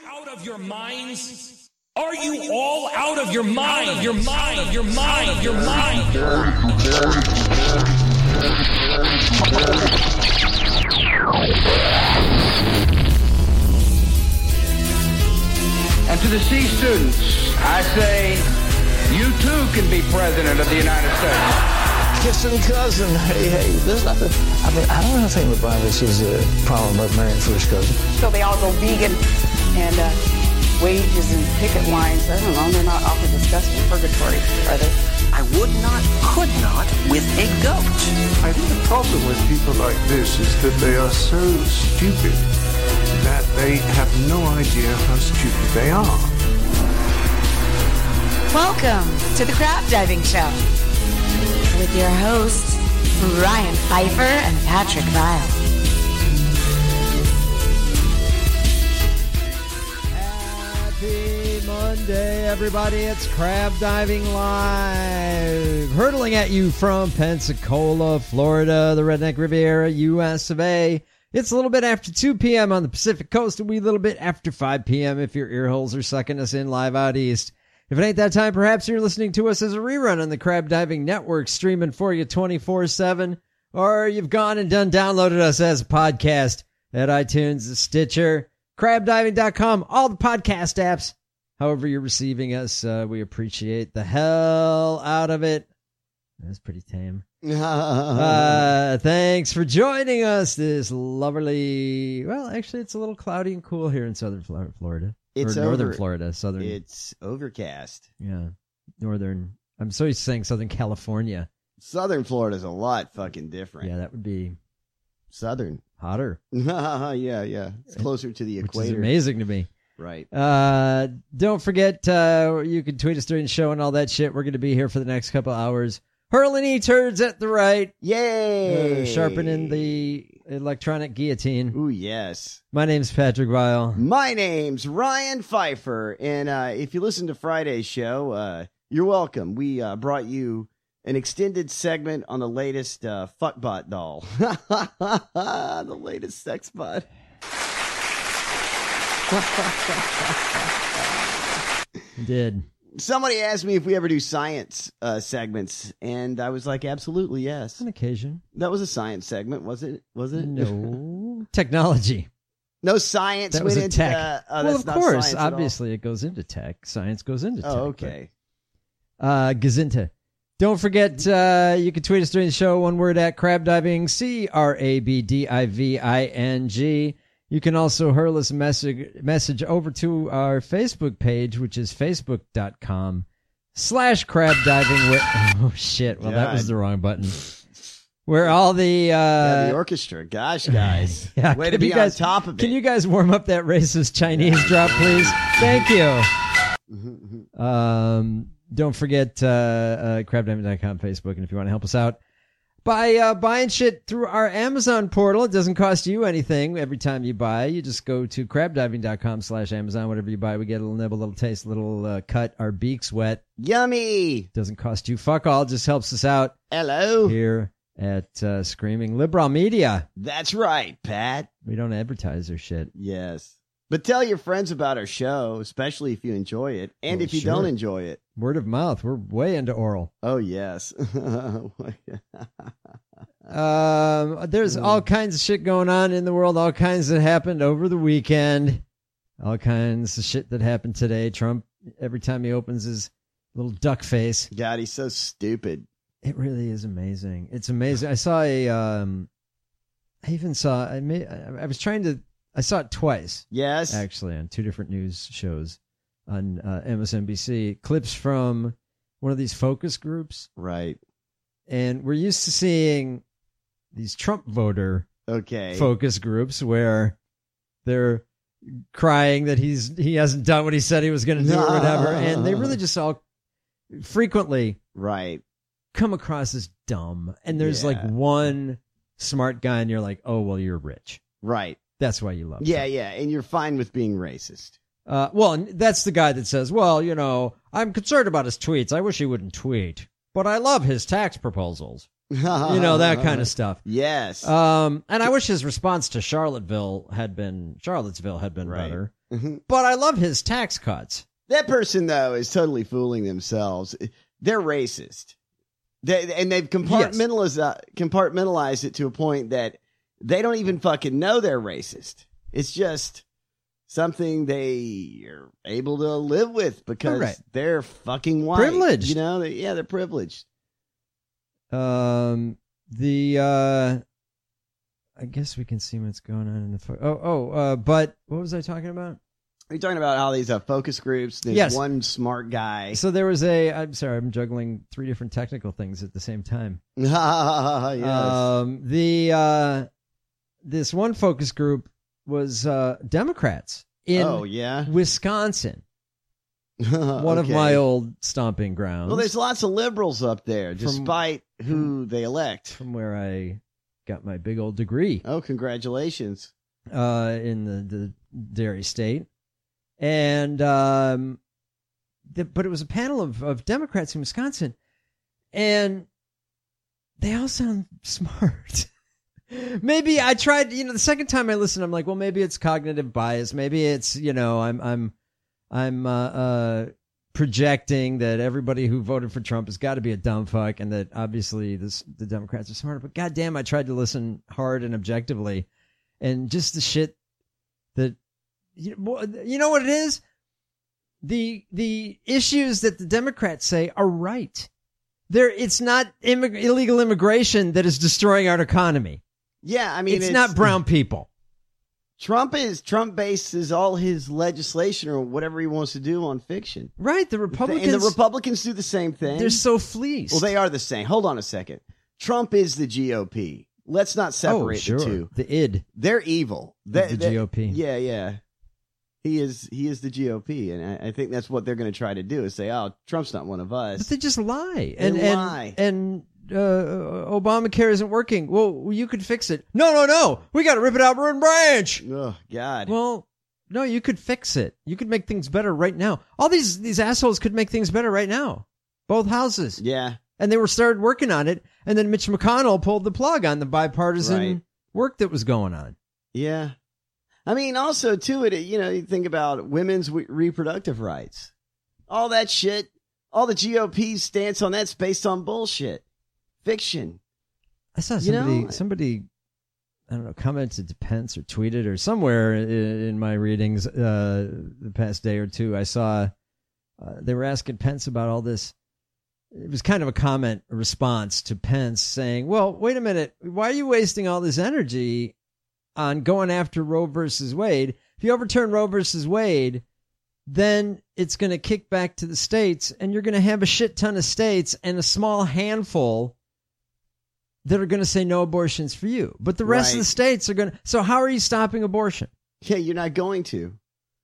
out of your minds? Are you all out of your mind? Your mind, your mind, your mind. And to the C students, I say, you too can be president of the United States. Kissing cousin, hey, there's nothing. I mean, I don't think LeBron sees a problem about marrying first cousin. So they all go vegan and wages and picket lines. I don't know, they're not awfully disgusting. Purgatory, are they? I would not, could not with a goat. I think the problem with people like this is that they are so stupid that they have no idea how stupid they are. Welcome to the Crab Diving Show with your hosts, Ryan Pfeiffer and Patrick Vile. Happy Monday, everybody. It's Crab Diving Live. Hurtling at you from Pensacola, Florida, the Redneck Riviera, US of A. It's a little bit after 2 p.m. on the Pacific Coast, a wee little bit after 5 p.m. if your ear holes are sucking us in live out east. If it ain't that time, perhaps you're listening to us as a rerun on the Crab Diving Network, streaming for you 24/7, or you've gone and downloaded us as a podcast at iTunes, Stitcher, crabdiving.com, all the podcast apps. However you're receiving us, we appreciate the hell out of it. That's pretty tame. Thanks for joining us this lovely, well, actually, it's a little cloudy and cool here in southern Florida. It's northern Florida, southern. It's overcast. Yeah, northern. I'm so used to saying Southern California. Southern Florida's a lot fucking different. Yeah, that would be southern. Hotter. yeah. It's closer to the equator. Which is amazing to me. Right. Don't forget, you can tweet us during the show and all that shit. We're going to be here for the next couple hours. Hurling E-turds at the right. Yay! Sharpening the electronic guillotine. Ooh, yes. My name's Patrick Vile. My name's Ryan Pfeiffer. And if you listen to Friday's show, you're welcome. We brought you an extended segment on the latest fuckbot doll. The latest sex bot. Did. Somebody asked me if we ever do science segments, and I was like, absolutely, yes. On occasion. That was a science segment, was it? No. Technology. No science that went was a into tech. well, of course, obviously it goes into tech. Science goes into tech. Oh, okay. Gazinta. Don't forget, you can tweet us during the show, one word at Crab Diving, CRABDIVING. You can also hurl us a message over to our Facebook page, which is facebook.com/crabdiving. Oh, shit. Well, that was the wrong button. Where all the... the orchestra. Gosh, guys. Yeah, way to be on top of it. Can you guys warm up that racist Chinese drop, please? Thank you. Don't forget crabdiving.com, Facebook, and if you want to help us out, by buying shit through our Amazon portal. It doesn't cost you anything every time you buy. You just go to crabdiving.com/Amazon. Whatever you buy, we get a little nibble, a little taste, a little cut. Our beaks wet. Yummy. Doesn't cost you fuck all. Just helps us out. Hello. Here at Screaming Liberal Media. That's right, Pat. We don't advertise our shit. Yes. But tell your friends about our show, especially if you enjoy it. And if you don't enjoy it. Word of mouth. We're way into oral. Oh, yes. There's all kinds of shit going on in the world. All kinds that happened over the weekend. All kinds of shit that happened today. Trump, every time he opens his little duck face. God, he's so stupid. It really is amazing. It's amazing. I saw I saw it twice. Yes. Actually, on two different news shows on MSNBC. Clips from one of these focus groups. Right. And we're used to seeing these Trump voter focus groups where they're crying that he hasn't done what he said he was going to do or whatever. And they really just all frequently come across as dumb. And there's like one smart guy and you're like, oh, well, you're rich. Right. That's why you love Trump. Yeah. And you're fine with being racist. Well, that's the guy that says, well, you know, I'm concerned about his tweets. I wish he wouldn't tweet, but I love his tax proposals. You know, that kind of stuff. Yes. And I wish his response to Charlottesville had been better. but I love his tax cuts. That person, though, is totally fooling themselves. They're racist. They've compartmentalized it to a point that they don't even fucking know they're racist. It's just something they are able to live with because they're fucking white. Privileged. You know? They're privileged. I guess we can see what's going on in the but what was I talking about? You're talking about all these focus groups. There's one smart guy. So there was I'm sorry, I'm juggling 3 different technical things at the same time. Yes. This one focus group was Democrats in Wisconsin. One of my old stomping grounds. Well, there's lots of liberals up there, despite who they elect. From where I got my big old degree. Oh, congratulations. In the Dairy State. And but it was a panel of Democrats in Wisconsin, and they all sound smart. Maybe I tried, the second time I listened, I'm like, well, maybe it's cognitive bias. Maybe it's, I'm projecting that everybody who voted for Trump has got to be a dumb fuck, and that obviously the Democrats are smarter. But goddamn, I tried to listen hard and objectively, and just the shit that. You know what it is? The issues that the Democrats say are right. It's not illegal immigration that is destroying our economy. Yeah, I mean, it's not brown people. Trump bases all his legislation or whatever he wants to do on fiction. Right, the Republicans. And the Republicans do the same thing. They're so fleeced. Well, they are the same. Hold on a second. Trump is the GOP. Let's not separate the two. The id. They're evil. The GOP. Yeah. He is the GOP, and I think that's what they're going to try to do is say, "Oh, Trump's not one of us." But they just lie. Lie. And Obamacare isn't working. Well, you could fix it. No. We got to rip it out, root and branch. Oh God. Well, no, you could fix it. You could make things better right now. All these assholes could make things better right now. Both houses. Yeah. And they started working on it, and then Mitch McConnell pulled the plug on the bipartisan work that was going on. Yeah. I mean, also, too, you think about women's reproductive rights. All that shit, all the GOP's stance on that's based on bullshit. Fiction. I saw somebody, I don't know, commented to Pence or tweeted or somewhere in my readings the past day or two, I saw they were asking Pence about all this. It was kind of a response to Pence saying, well, wait a minute, why are you wasting all this energy on going after Roe versus Wade? If you overturn Roe versus Wade, then it's going to kick back to the states, and you're going to have a shit ton of states and a small handful that are going to say no abortions for you. But the rest of the states are going to. So how are you stopping abortion? Yeah, you're not going to.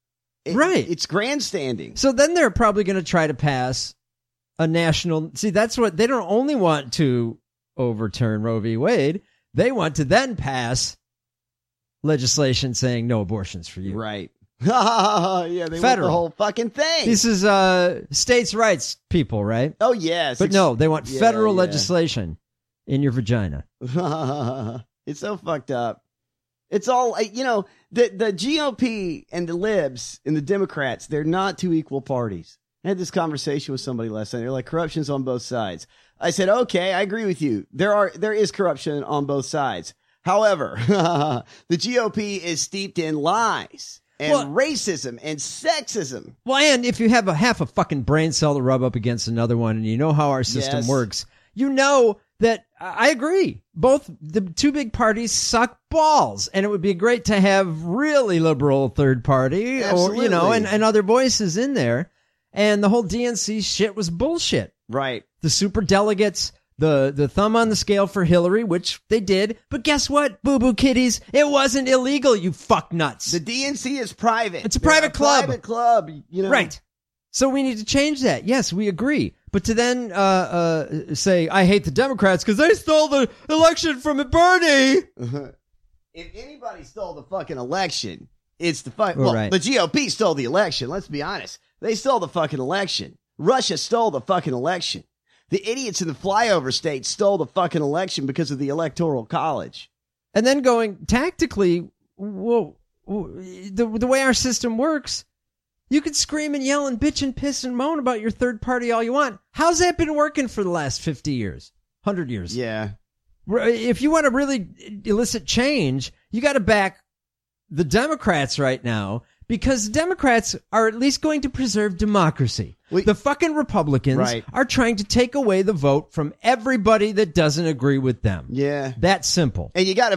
It's grandstanding. So then they're probably going to try to pass a national. See, that's what they don't only want to overturn Roe v. Wade. They want to then pass legislation saying no abortions for you. Right. Yeah, they want the whole fucking thing. This is states' rights people, right? Oh, yes. But no, they want federal legislation in your vagina. It's so fucked up. It's all, the GOP and the libs and the Democrats, they're not two equal parties. I had this conversation with somebody last night. They're like, corruption's on both sides. I said, okay, I agree with you. There is corruption on both sides. However, the GOP is steeped in lies and racism and sexism. Well, and if you have half a fucking brain cell to rub up against another one, and you know how our system works, you know that I agree. Both the two big parties suck balls, and it would be great to have really liberal third party, Absolutely. or and other voices in there. And the whole DNC shit was bullshit. Right. The super delegates. The thumb on the scale for Hillary, which they did. But guess what, boo-boo kitties? It wasn't illegal, you fuck nuts. The DNC is private. It's a private club. Private club, Right. So we need to change that. Yes, we agree. But to then say, I hate the Democrats because they stole the election from Bernie. If anybody stole the fucking election, it's the fuck. Well, the GOP stole the election. Let's be honest. They stole the fucking election. Russia stole the fucking election. The idiots in the flyover states stole the fucking election because of the Electoral College. And then going tactically, well, the way our system works, you could scream and yell and bitch and piss and moan about your third party all you want. How's that been working for the last 50 years, 100 years? Yeah. If you want to really elicit change, you got to back the Democrats right now, because the Democrats are at least going to preserve democracy. The fucking Republicans are trying to take away the vote from everybody that doesn't agree with them. Yeah. That's simple. And you got to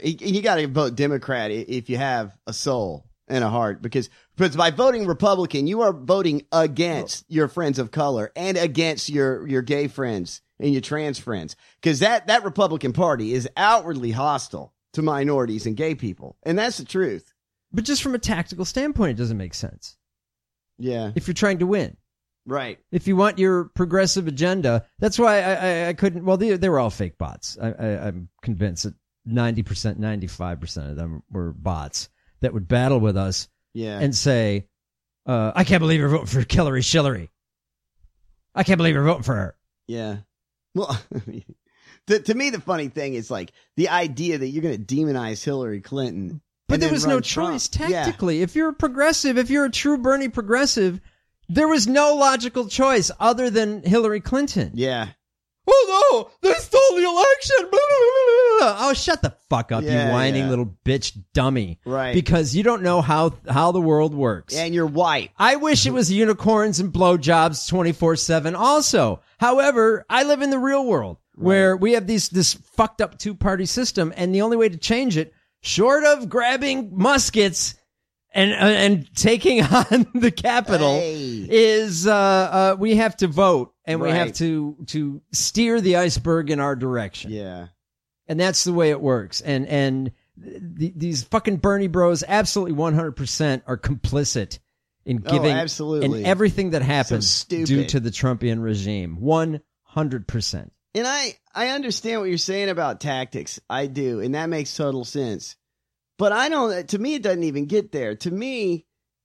vote Democrat if you have a soul and a heart, because by voting Republican, you are voting against your friends of color and against your gay friends and your trans friends, because that Republican Party is outwardly hostile to minorities and gay people. And that's the truth. But just from a tactical standpoint, it doesn't make sense. Yeah. If you're trying to win. Right. If you want your progressive agenda, that's why I couldn't. Well, they were all fake bots. I'm convinced that 90%, 95% of them were bots that would battle with us and say, I can't believe you're voting for Hillary Shillery. I can't believe you're voting for her. Yeah. Well, to me, the funny thing is like the idea that you're going to demonize Hillary Clinton. But there was no choice tactically. Yeah. If you're a progressive, if you're a true Bernie progressive, there was no logical choice other than Hillary Clinton. Yeah. Oh, no, they stole the election. Blah, blah, blah. Oh, shut the fuck up, you whining little bitch dummy. Right. Because you don't know how the world works. And you're white. I wish it was unicorns and blowjobs 24/7 also. However, I live in the real world where we have this fucked up two-party system, and the only way to change it, short of grabbing muskets and taking on the Capitol, is we have to vote, and we have to steer the iceberg in our direction. Yeah. And that's the way it works. And these fucking Bernie bros absolutely 100% are complicit in giving in everything that happens due to the Trumpian regime. 100%. And I understand what you're saying about tactics. I do. And that makes total sense. But to me, it doesn't even get there. To me,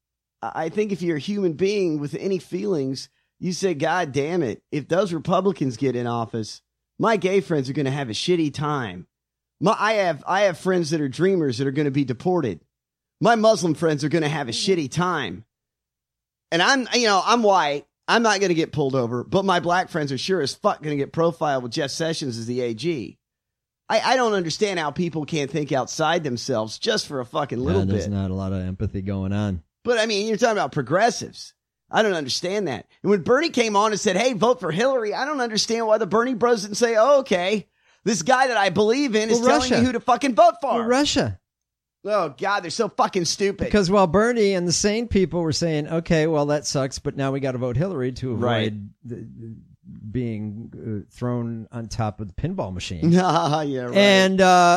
I think if you're a human being with any feelings, you say, God damn it, if those Republicans get in office, my gay friends are going to have a shitty time. I have friends that are dreamers that are going to be deported. My Muslim friends are going to have a shitty time. And I'm white. I'm not going to get pulled over, but my black friends are sure as fuck going to get profiled with Jeff Sessions as the AG. I don't understand how people can't think outside themselves just for a fucking little there's bit. There's not a lot of empathy going on. But I mean, you're talking about progressives. I don't understand that. And when Bernie came on and said, hey, vote for Hillary, I don't understand why the Bernie bros didn't say, oh, okay, this guy that I believe in is telling me who to fucking vote for. Well, Russia. Oh, God, they're so fucking stupid. Because while Bernie and the sane people were saying, okay, well, that sucks, but now we got to vote Hillary to avoid being thrown on top of the pinball machine. Yeah, right. And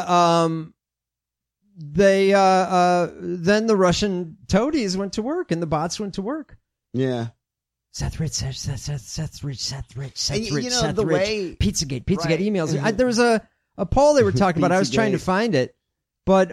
they then the Russian toadies went to work and the bots went to work. Yeah. Seth Rich, Seth Rich. Way Pizzagate emails. There was a poll they were talking about. I was trying to find it, but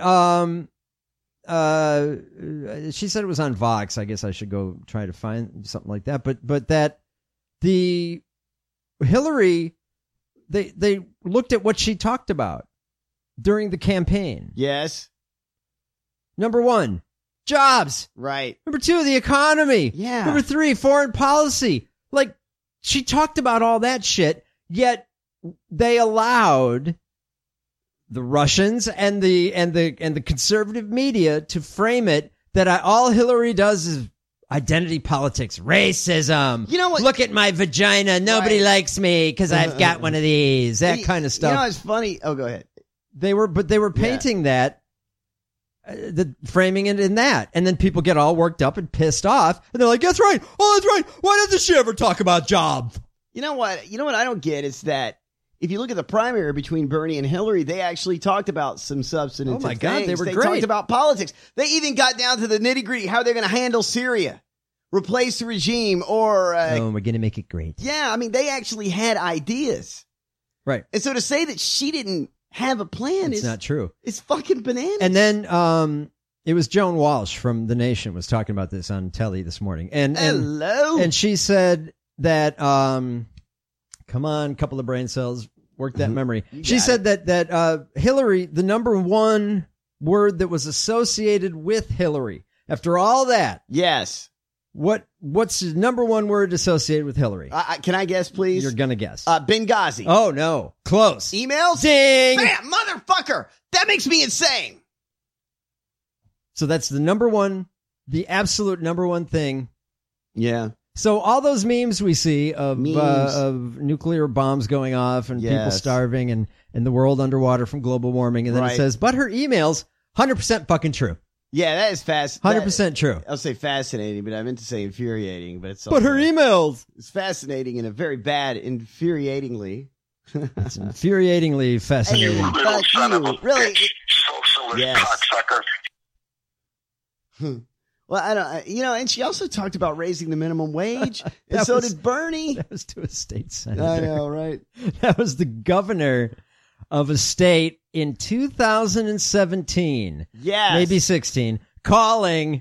she said it was on Vox. I guess I should go try to find something like that. But that the Hillary, they looked at what she talked about during the campaign. Yes. Number 1, jobs. Right. Number 2, the economy. Yeah. Number 3, foreign policy. Like, she talked about all that shit, yet they allowed the Russians and the conservative media to frame it that all Hillary does is identity politics, racism. You know what? Look at my vagina. Nobody likes me because I've got one of these. That kind of stuff. You know, it's funny. Oh, go ahead. They were painting that. Framing it in that, and then people get all worked up and pissed off, and they're like, "That's right. Oh, that's right. Why doesn't she ever talk about jobs?" You know what I don't get is that if you look at the primary between Bernie and Hillary, they actually talked about some substantive things. Oh my God, they were great. They talked about politics. They even got down to the nitty gritty, how they're going to handle Syria, replace the regime, or we're going to make it great. Yeah, I mean, they actually had ideas, right? And so to say that she didn't have a plan it's not true. It's fucking bananas. And then it was Joan Walsh from The Nation was talking about this on telly this morning. And hello. And she said that come on, couple of brain cells, work that memory. She said that Hillary, the number one word that was associated with Hillary. After all that, Yes. what's the number one word associated with Hillary? Can I guess, please? You're gonna guess. Benghazi. Oh no, close. Emails? Ding! Bam! Motherfucker! That makes me insane. So that's the number one, the absolute number one thing. Yeah. So all those memes we see of nuclear bombs going off and people Yes. starving and the world underwater from global warming, and then Right. it says, but her emails, 100% fucking true. Yeah, that is fast. 100% true. I'll say fascinating, but I meant to say infuriating. But it's But her also- emails. It's fascinating in a very bad, infuriatingly. It's infuriatingly fascinating. Fuck you. Really? Yes. Well, I don't. And she also talked about raising the minimum wage, and so did Bernie. That was to a state senator. I know, right? That was the governor of a state in 2017. Yes. Maybe 16, calling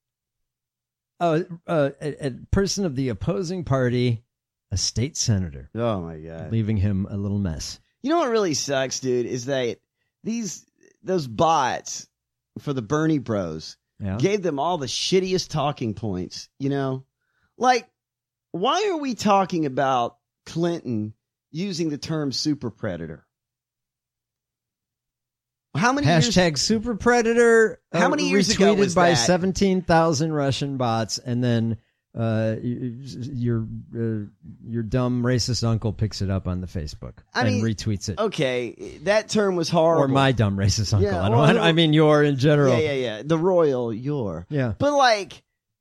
a person of the opposing party a state senator, Oh my god. leaving him a little mess. You know what really sucks, dude, is that those bots for the Bernie Bros Yeah. gave them all the shittiest talking points. Like, why are we talking about Clinton using the term super predator? How many years? Hashtag super predator. How many years ago retweeted was by that? 17,000 Russian bots, and then your dumb racist uncle picks it up on the Facebook and retweets it. Okay, that term was horrible. Or my dumb racist uncle. Yeah, I mean your in general. Yeah. The royal your. Yeah. But like,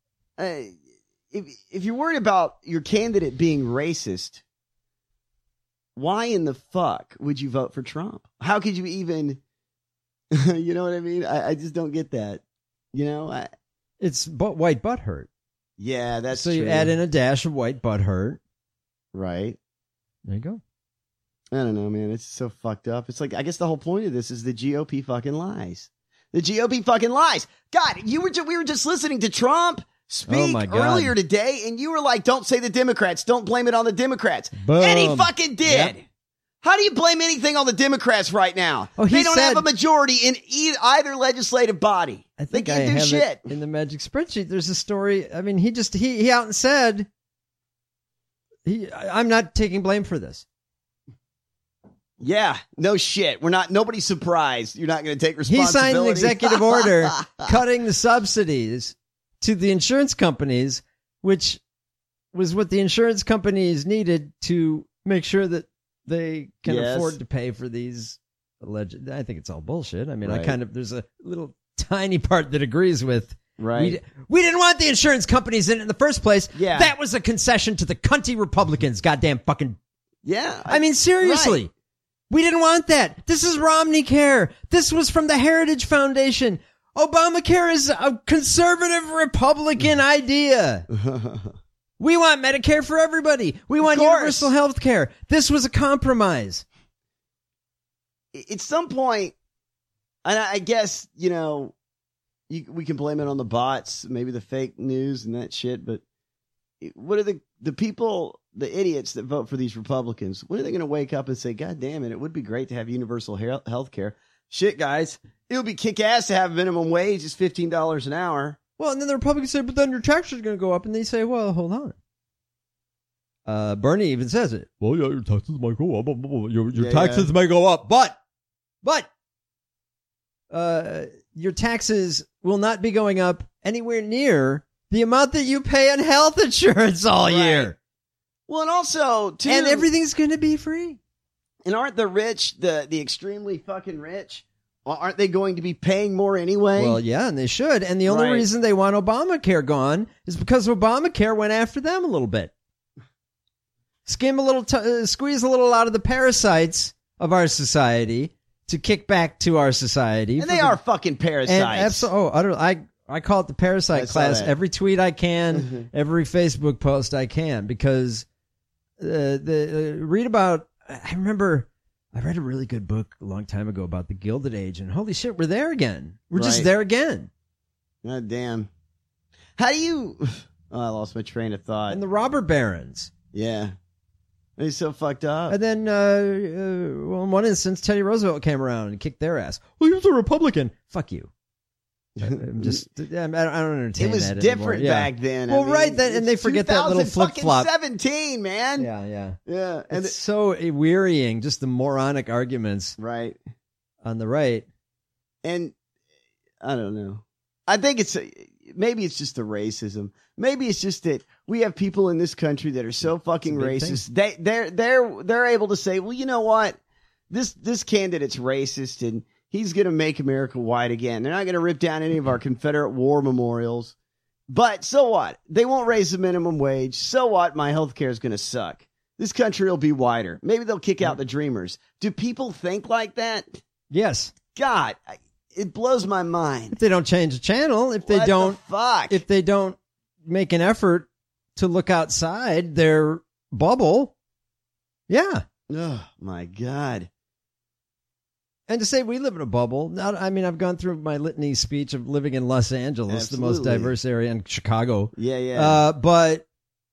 if you're worried about your candidate being racist, why in the fuck would you vote for Trump? How could you even? You know what I mean? I just don't get that. It's white butt hurt. Yeah, that's so true. you add in a dash of white butt hurt. Right. There you go. I don't know, man. It's so fucked up. It's like, I guess the whole point of this is the GOP fucking lies. The GOP fucking lies. God, we were just listening to Trump speak my God. earlier today, and you were like, don't say the Democrats. Don't blame it on the Democrats. Boom. And he fucking did. Yep. How do you blame anything on the Democrats right now? Oh, he they don't said- have a majority in either legislative body. I They think I can't do have shit. it in the magic spreadsheet. There's a story. I mean, he out and said, I'm not taking blame for this. Yeah, no shit. Nobody's surprised. You're not going to take He responsibility. signed an executive order cutting the subsidies to the insurance companies, which was what the insurance companies needed to make sure that they can Yes. afford to pay for these alleged. I think it's all bullshit. I mean, Right. there's a little tiny part that agrees with. Right. We didn't want the insurance companies in it in the first place. Yeah. That was a concession to the cunty Republicans. Goddamn fucking. Yeah. I mean, seriously. Right. We didn't want that. This is Romney Care. This was from the Heritage Foundation. Obamacare is a conservative Republican idea. We want Medicare for everybody. We want course. universal health care. This was a compromise. At some point, and I guess, we can blame it on the bots, maybe the fake news and that shit, but what are the people, the idiots that vote for these Republicans, when are they going to wake up and say, God damn it would be great to have universal health care? Shit, guys, it would be kick-ass to have minimum wage. It's $15 an hour. Well, and then the Republicans say, but then your taxes are going to go up. And they say, well, hold on. Bernie even says it. Well, yeah, your taxes might go up. Your taxes may go up, but your taxes will not be going up anywhere near the amount that you pay on health insurance all year. Well, and also, too, And everything's going to be free. And aren't the rich, the extremely fucking rich, aren't they going to be paying more anyway? Well, yeah, and they should. And the only Right. reason they want Obamacare gone is because Obamacare went after them a little bit. Squeeze a little out of the parasites of our society to kick back to our society. and they are fucking parasites. I call it the parasite I saw class. that. Every tweet I can, every Facebook post I can, because read about. I remember I read a really good book a long time ago about the Gilded Age, and holy shit, we're there again. We're just Right. there again. God damn. How do you... Oh, I lost my train of thought. And the robber barons. Yeah. It's so fucked up. And then, well, in one instance, Teddy Roosevelt came around and kicked their ass. Well, he was a Republican. Fuck you. I don't entertain it was that different anymore. back then. Well, I mean, right then, and they forget that little flip flop. 2017, man. Yeah. And it's so wearying, just the moronic arguments, right, on the right. And I don't know. I think maybe it's just the racism. Maybe it's just that we have people in this country that are so fucking racist. They're able to say, well, you know what, this candidate's racist and he's going to make America white again. They're not going to rip down any of our Confederate war memorials. But so what? They won't raise the minimum wage. So what? My health care is going to suck. This country will be whiter. Maybe they'll kick out the dreamers. Do people think like that? Yes. God, it blows my mind. If they don't change the channel, if they don't make an effort to look outside their bubble. Yeah. Oh, my God. And to say we live in a bubble, I mean, I've gone through my litany speech of living in Los Angeles, the most diverse area, in Chicago. Yeah. But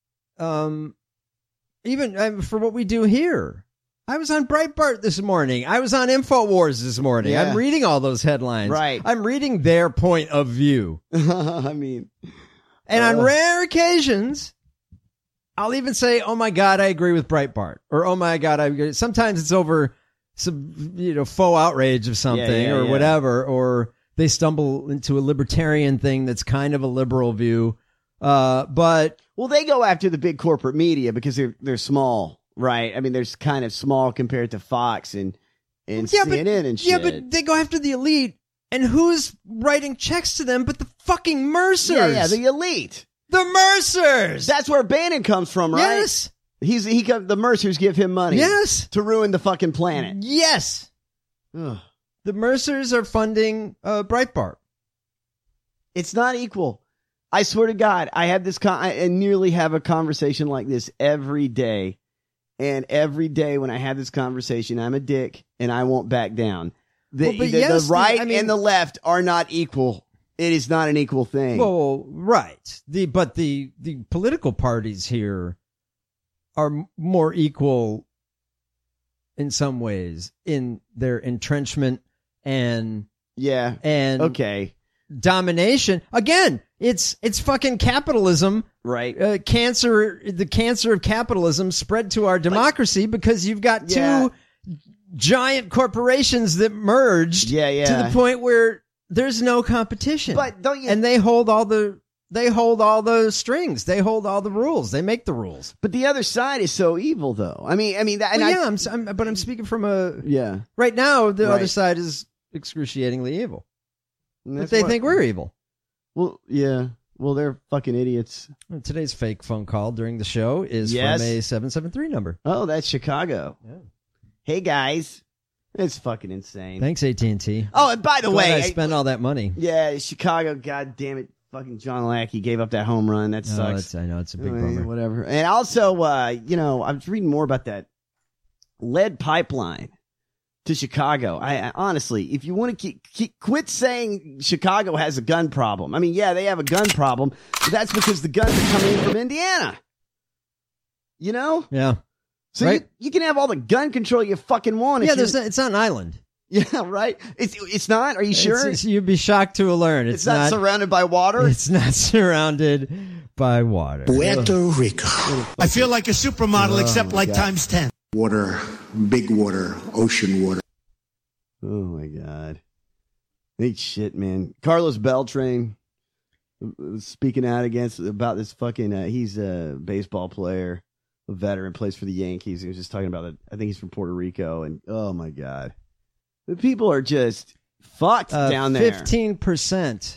even for what we do here, I was on Breitbart this morning. I was on InfoWars this morning. Yeah. I'm reading all those headlines. Right. I'm reading their point of view. I mean... And on rare occasions, I'll even say, oh, my God, I agree with Breitbart. Or, oh, my God, I agree. Sometimes it's over some, faux outrage of something or whatever. Or they stumble into a libertarian thing that's kind of a liberal view. But well, they go after the big corporate media because they're small, right? I mean, they're kind of small compared to Fox and CNN and shit. Yeah, but they go after the elite. And who's writing checks to them but the fucking Mercers? Yeah, the elite. The Mercers! That's where Bannon comes from, right? Yes. The Mercers give him money. Yes. To ruin the fucking planet. Yes. Ugh. The Mercers are funding Breitbart. It's not equal. I swear to God, I have this I nearly have a conversation like this every day. And every day when I have this conversation, I'm a dick and I won't back down. The right and the left are not equal. It is not an equal thing. Well, right. But the political parties here are more equal in some ways in their entrenchment and domination. Again, it's fucking capitalism, right? The cancer of capitalism spread to our democracy because you've got two giant corporations that merged to the point where there's no competition. But don't you? And they hold all the strings. They hold all the rules. They make the rules. But the other side is so evil, though. I mean that. And I'm speaking from right now. The other side is excruciatingly evil. If they think we're evil. Well, yeah. Well, they're fucking idiots. Today's fake phone call during the show is from a 773 number. Oh, that's Chicago. Yeah. Hey guys, it's fucking insane. Thanks, AT&T. Oh, and by the way, I spent all that money. Yeah, Chicago. God damn it, fucking John Lackey gave up that home run. That sucks. I know it's a big bummer. Whatever. And also, I was reading more about that lead pipeline to Chicago. I honestly, if you want to quit saying Chicago has a gun problem. I mean, yeah, they have a gun problem, but that's because the guns are coming in from Indiana. Yeah. So you can have all the gun control you fucking want. Yeah, it's not an island. Yeah, right. It's not. Are you sure? You'd be shocked to learn it's not surrounded by water. It's not surrounded by water. Puerto Rico. I feel like a supermodel, except like times 10. Water, big water, ocean water. Oh my God. Ain't shit, man. Carlos Beltran speaking out about this fucking. He's a baseball player. A veteran, plays for the Yankees. He was just talking about it. I think he's from Puerto Rico, and oh my God, the people are just fucked down there. 15%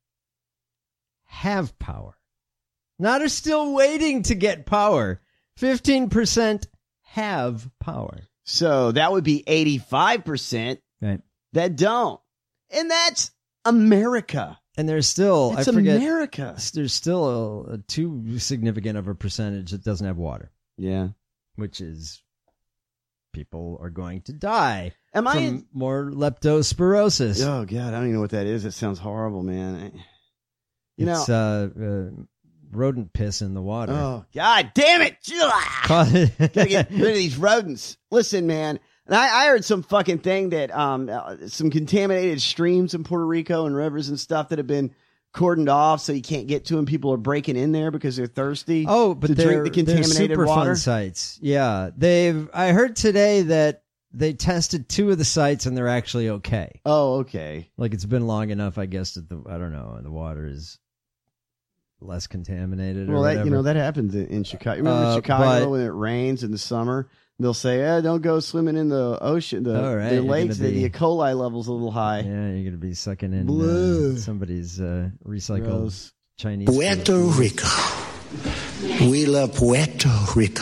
have power. Not are still waiting to get power. 15% have power. So that would be 85% that don't, and that's America. And there's still, America. There's still a too significant of a percentage that doesn't have water. Yeah. Which is, people are going to die more leptospirosis. Oh, God, I don't even know what that is. It sounds horrible, man. rodent piss in the water. Oh, God damn it. Gotta get rid of these rodents. Listen, man. And I heard some fucking thing that some contaminated streams in Puerto Rico and rivers and stuff that have been cordoned off so you can't get to them. People are breaking in there because they're thirsty. Oh, but to drink the contaminated they're super water. Fun sites. Yeah. I heard today that they tested 2 of the sites and they're actually okay. Oh, okay. Like it's been long enough, I guess, that the water is less contaminated. Well, or whatever. that happens in Chicago. Remember Chicago when it rains in the summer? They'll say, don't go swimming in the ocean, the lakes. The E. coli level's a little high. Yeah, you're going to be sucking in somebody's recycled Gross. Chinese Puerto food. Rico. We love Puerto Rico.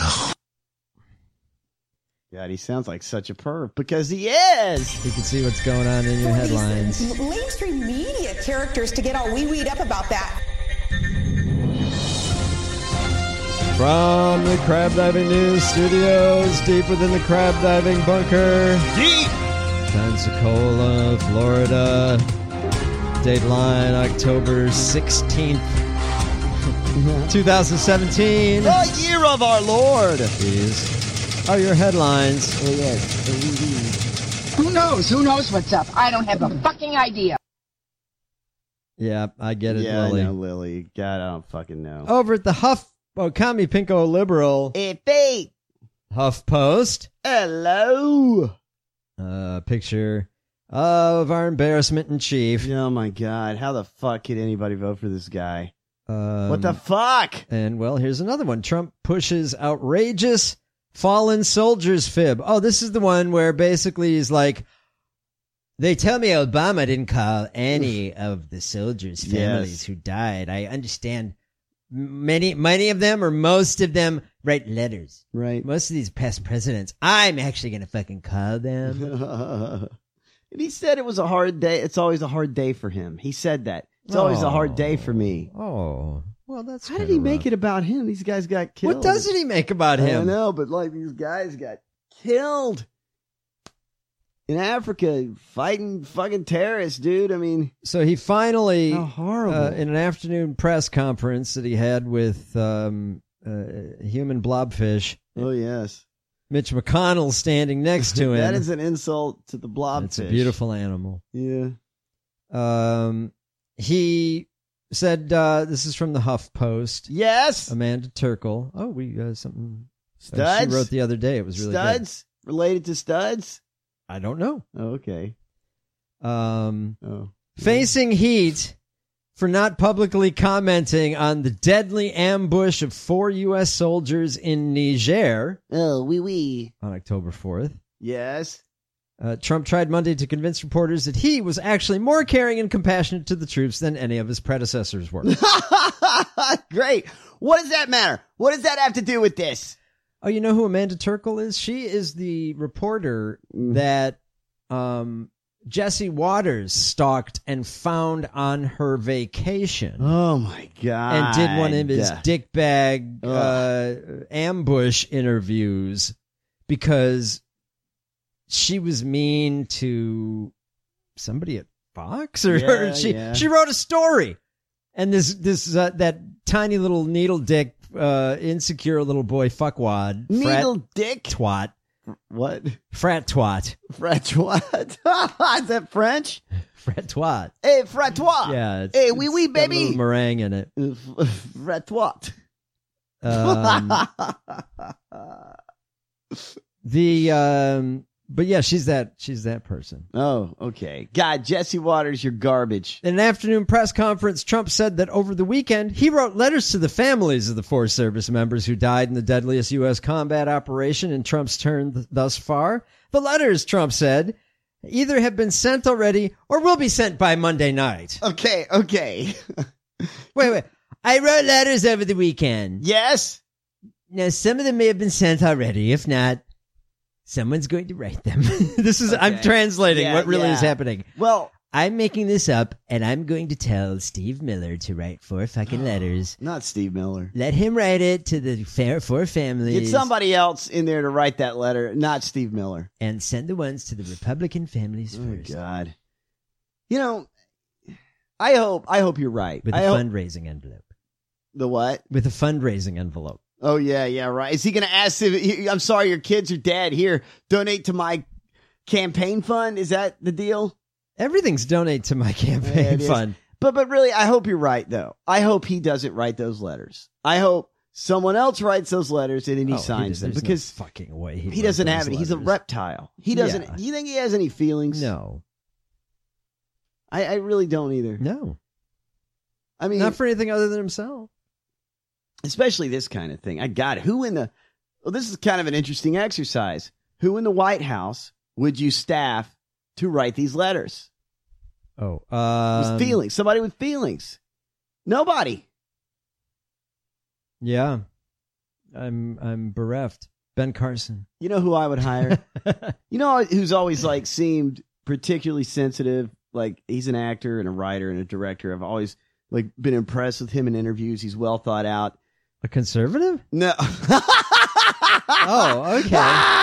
God, he sounds like such a perv because he is. You can see what's going on in your headlines. Mainstream media characters to get all wee-weed up about that. From the Crab Diving News Studios, deep within the crab diving bunker. Deep! Pensacola, Florida. Dateline October 16th, 2017. The year of our Lord. These are your headlines. Oh, yes. Who knows? Who knows what's up? I don't have a fucking idea. Yeah, I get it, Yeah, Lily. I know, Lily. God, I don't fucking know. Over at the Commie Pinko Liberal Hey, HuffPost. Hello. Picture of our embarrassment in chief. Oh, my God. How the fuck could anybody vote for this guy? What the fuck? And, well, here's another one. Trump pushes outrageous fallen soldiers fib. Oh, this is the one where basically he's like, they tell me Obama didn't call any of the soldiers' families who died. I understand many of them or most of them write letters. Right. Most of these past presidents, I'm actually going to fucking call them. And he said it was a hard day. It's always a hard day for him. He said that. It's always a hard day for me. Oh, well, that's How did he make it about him? These guys got killed. What doesn't he make about him? I don't know, but like these guys got killed in Africa fighting fucking terrorists, dude. I mean, so he finally, how horrible. In an afternoon press conference that he had with human blobfish. Oh, yes. Mitch McConnell standing next to him. That is an insult to the blobfish. It's a beautiful animal. Yeah. He said, this is from the HuffPost. Yes. Amanda Turkle. Oh, we something. Studs? She wrote the other day. It was really Studs? good. Related to studs? I don't know. Oh, okay. Facing heat for not publicly commenting on the deadly ambush of 4 U.S. soldiers in Niger. Oh, oui. On October 4th. Yes. Trump tried Monday to convince reporters that he was actually more caring and compassionate to the troops than any of his predecessors were. Great. What does that matter? What does that have to do with this? Oh, you know who Amanda Turkle is? She is the reporter that Jesse Waters stalked and found on her vacation. Oh, my God. And did one of his dickbag ambush interviews because she was mean to somebody at Fox, or she wrote a story, and this that tiny little needle dick, insecure little boy fuckwad, dick twat. What? Frat twat. Frat twat. Is that French? Frat twat. Hey, frat twat. Yeah. Hey, oui, got a baby. little meringue in it. Frat twat. But yeah, she's that person. Oh, okay. God, Jesse Waters, you're garbage. In an afternoon press conference, Trump said that over the weekend, he wrote letters to the families of the 4 service members who died in the deadliest U.S. combat operation in Trump's term thus far. The letters, Trump said, either have been sent already or will be sent by Monday night. Okay. Wait. I wrote letters over the weekend. Yes. Now, some of them may have been sent already. If not, someone's going to write them. I'm translating what really is happening. Well, I'm making this up, and I'm going to tell Steve Miller to write 4 fucking letters. Not Steve Miller. Let him write it to the 4 families. Get somebody else in there to write that letter, not Steve Miller. And send the ones to the Republican families first. Oh, God. You know, I hope you're right. With a fundraising envelope. The what? With a fundraising envelope. Oh, yeah, right. Is he going to ask if, I'm sorry, your kids are dead. Here, donate to my campaign fund? Is that the deal? Everything's donate to my campaign fund. But really, I hope you're right, though. I hope he doesn't write those letters. I hope someone else writes those letters and then he signs them. Because no fucking way he doesn't have any. He's a reptile. He doesn't. Yeah. Do you think he has any feelings? No. I really don't either. No. I mean, not for anything other than himself. Especially this kind of thing. I got it. Well, this is kind of an interesting exercise. Who in the White House would you staff to write these letters? Oh, with feelings. Somebody with feelings. Nobody. Yeah. I'm bereft. Ben Carson. You know who I would hire? You know who's always like seemed particularly sensitive? Like he's an actor and a writer and a director. I've always like been impressed with him in interviews. He's well thought out. A conservative? No. Oh, okay.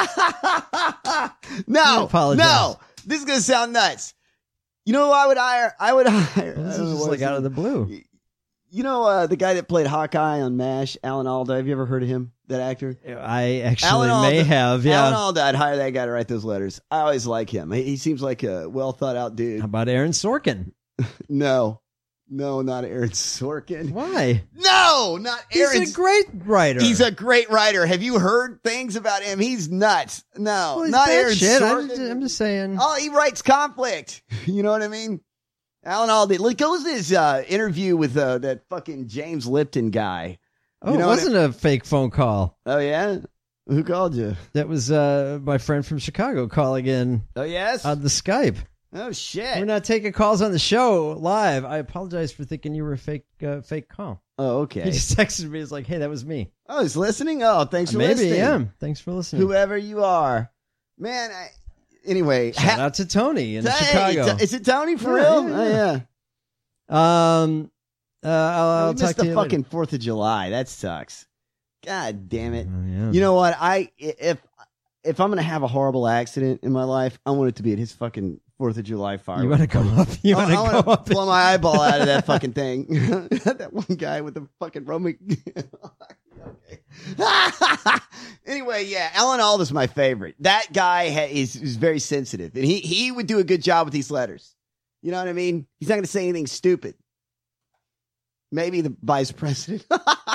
No. This is going to sound nuts. You know who I would hire? This is just like out of the blue. You know the guy that played Hawkeye on MASH, Alan Alda? Have you ever heard of him, that actor? I actually may have, yeah. Alan Alda, I'd hire that guy to write those letters. I always like him. He seems like a well-thought-out dude. How about Aaron Sorkin? No, not Aaron Sorkin. Why? No, not Aaron. He's a great writer. He's a great writer. Have you heard things about him? He's nuts. No, well, not Aaron Sorkin. I'm just saying. Oh, he writes conflict. You know what I mean? Alan Alda. Look, go to this interview with that fucking James Lipton guy. Oh, it wasn't a fake phone call. Oh, yeah? Who called you? That was my friend from Chicago calling in. Oh, yes? On the Skype. Oh, shit. We're not taking calls on the show live. I apologize for thinking you were a fake call. Oh, okay. He just texted me. He's like, hey, that was me. Oh, he's listening? Oh, thanks for listening. Maybe, yeah. Thanks for listening. Whoever you are. Man, anyway. Shout out to Tony in Chicago. Is it Tony for real? Yeah. Oh, yeah. I'll talk to the you fucking 4th of July. That sucks. God damn it. Yeah. You know what? If I'm going to have a horrible accident in my life, I want it to be at his fucking 4th of July fireworks. You want to go up? You want to go up? Blow my eyeball out of that fucking thing. That one guy with the fucking Roman. Anyway, yeah, Alan Alda's my favorite. That guy is very sensitive, and he would do a good job with these letters. You know what I mean? He's not going to say anything stupid. Maybe the vice president.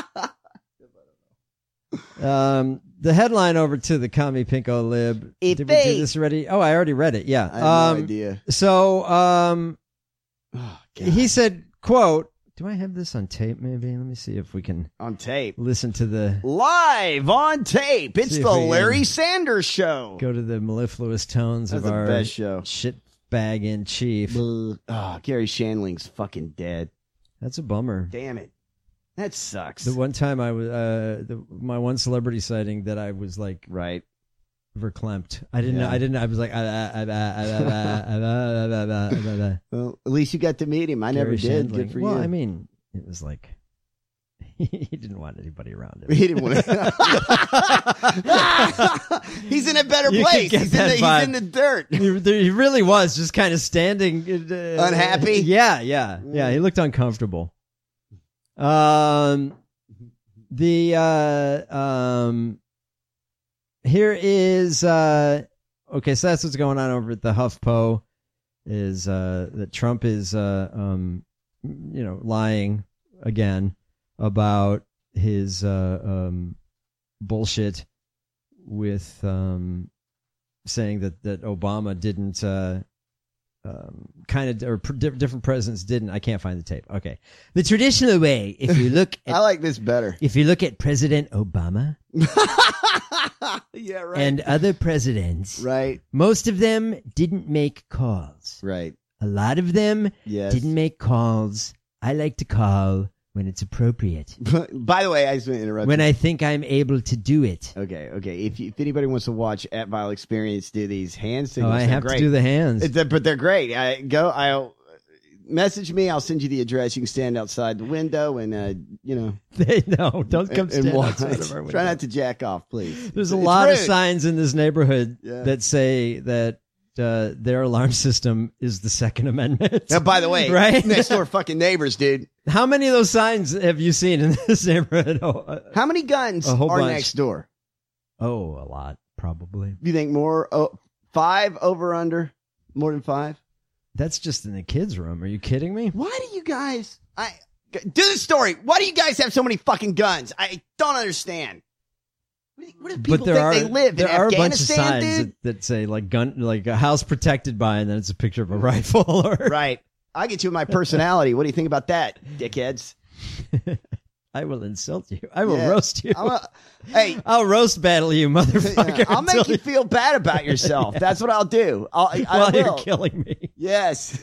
The headline over to the Commie Pinko Lib. Did we do this already? Oh, I already read it. Yeah. I have no idea. So, he said, quote, do I have this on tape maybe? Let me see if we can. On tape. Listen to the. Live on tape. It's the Larry Sanders Show. Go to the mellifluous tones of our best show. Shit bag in chief. Oh, Gary Shandling's fucking dead. That's a bummer. Damn it. That sucks. The one time I was, my one celebrity sighting that I was like, right, verklempt. I was like, well, at least you got to meet him. I never did. Good for you. Well, I mean, it was like, he didn't want anybody around him. He didn't want to. He's in a better place. He's in the dirt. He really was just kind of standing. Unhappy? Yeah. He looked uncomfortable. Here is okay, so that's what's going on over at the HuffPo is that Trump is lying again about his bullshit with saying that Obama didn't different presidents didn't. I can't find the tape. Okay. The traditional way, if you look at, I like this better. If you look at President Obama yeah, right. and other presidents, right, most of them didn't make calls. Right. A lot of them yes. didn't make calls. I like to call when it's appropriate. By the way, I just want to interrupt when you. I think I'm able to do it. Okay. If anybody wants to watch at Vile Experience do these hand signals, I have great. to do the hands. But they're great. I'll message me. I'll send you the address. You can stand outside the window and don't come stand outside of our window. Try not to jack off, please. There's a lot of signs in this neighborhood that say that their alarm system is the Second Amendment. Now, by the way, right? Next door fucking neighbors, dude. How many of those signs have you seen in this neighborhood? How many guns are bunch. next door? Oh, a lot, probably. You think more? Oh, 5 over under? More than 5? That's just in the kids' room. Are you kidding me? Why do you guys... do the story. Why do you guys have so many fucking guns? I don't understand. What do people think they live in there are a bunch of Afghanistan, signs dude? that say like gun, like a house protected by, and then it's a picture of a rifle. Or Right. I get you with my personality. What do you think about that, dickheads? I will insult you. I will roast you. Hey, I'll roast battle you, motherfucker. I'll make you feel bad about yourself. That's what I'll do. I While will. you're killing me. Yes.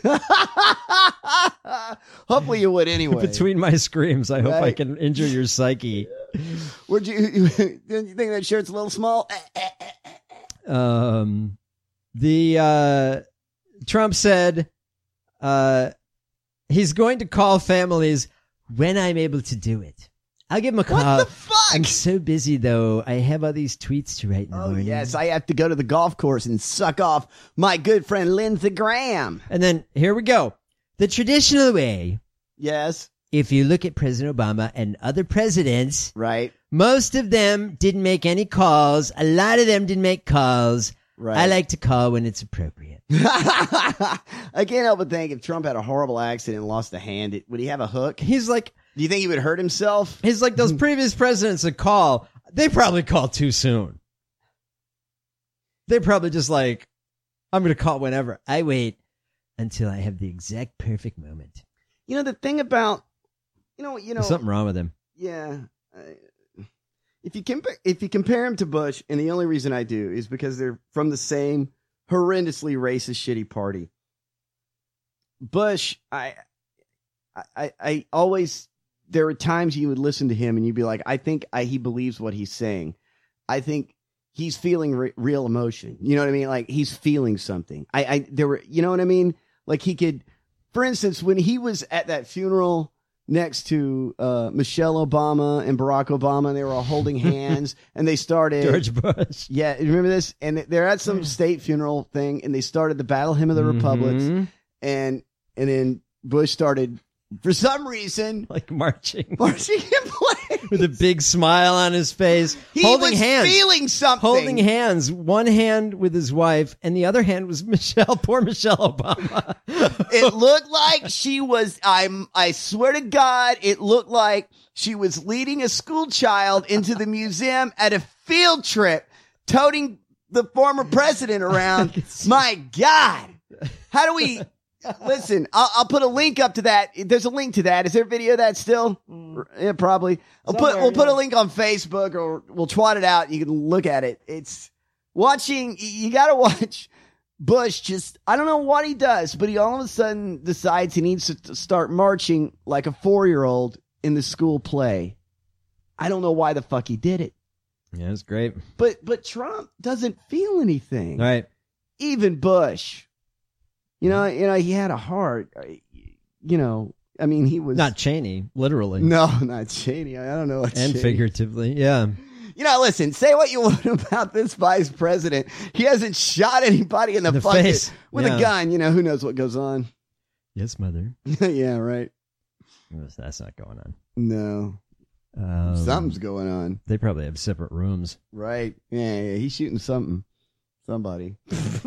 Hopefully you would anyway. Between my screams, I hope I Right. can injure your psyche. Would you think that shirt's a little small? Trump said he's going to call families when I'm able to do it. I'll give him a call. What the fuck? I'm so busy, though. I have all these tweets to write in the morning. Yes, I have to go to the golf course and suck off my good friend Lindsey Graham. And then here we go. The traditional way. Yes. If you look at President Obama and other presidents, right, most of them didn't make any calls. A lot of them didn't make calls. Right. I like to call when it's appropriate. I can't help but think if Trump had a horrible accident and lost a hand, would he have a hook? He's like, do you think he would hurt himself? He's like those previous presidents that call. They probably call too soon. They probably just like, I'm going to call whenever. I wait until I have the exact perfect moment. You know, the thing about, you know, There's something wrong with him. Yeah. If you compare him to Bush, and the only reason I do is because they're from the same horrendously racist, shitty party. Bush, I always, there are times you would listen to him and you'd be like, I think he believes what he's saying. I think he's feeling real emotion. You know what I mean? Like he's feeling something. There were, you know what I mean? Like he could, for instance, when he was at that funeral next to Michelle Obama and Barack Obama, and they were all holding hands, and they started George Bush. Yeah, you remember this? And they're at some state funeral thing, and they started the Battle Hymn of the Republics, and then Bush started, for some reason, like marching in place with a big smile on his face, holding was hands, feeling something, holding hands. One hand with his wife, and the other hand was poor Michelle Obama. It looked like she was, I swear to God, it looked like she was leading a school child into the museum at a field trip, toting the former president around. My God. How do we, listen, I'll put a link up to that. There's a link to that. Is there a video of that still? Yeah, probably. We'll put a link on Facebook, or we'll twat it out. You can look at it. It's watching, you got to watch Bush just, I don't know what he does, but he all of a sudden decides he needs to start marching like a 4-year-old in the school play. I don't know why the fuck he did it. Yeah, it's great. But Trump doesn't feel anything. Right. Even Bush. You know, he had a heart. You know, I mean, he was not Cheney, literally. No, not Cheney. I don't know what and Cheney. figuratively, yeah. You know, listen, say what you want about this vice president. He hasn't shot anybody in the fucking face with a gun. You know, who knows what goes on? Yes, mother. Yeah, right. That's not going on. No. Something's going on. They probably have separate rooms. Right. Yeah, he's shooting something. Somebody.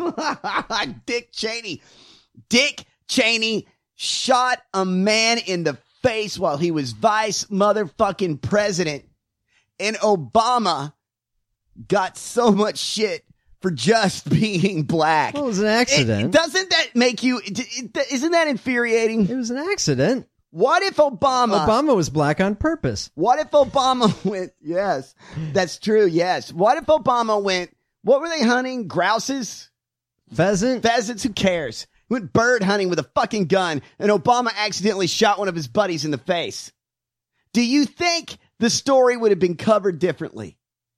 Dick Cheney. Dick Cheney shot a man in the face while he was vice motherfucking president. And Obama got so much shit for just being black. Well, it was an accident. Doesn't that make you, isn't that infuriating? It was an accident. What if Obama was black on purpose? What if Obama went, yes, that's true, yes. What if Obama went, what were they hunting? Grouses? Pheasants, who cares? He went bird hunting with a fucking gun, and Obama accidentally shot one of his buddies in the face. Do you think the story would have been covered differently?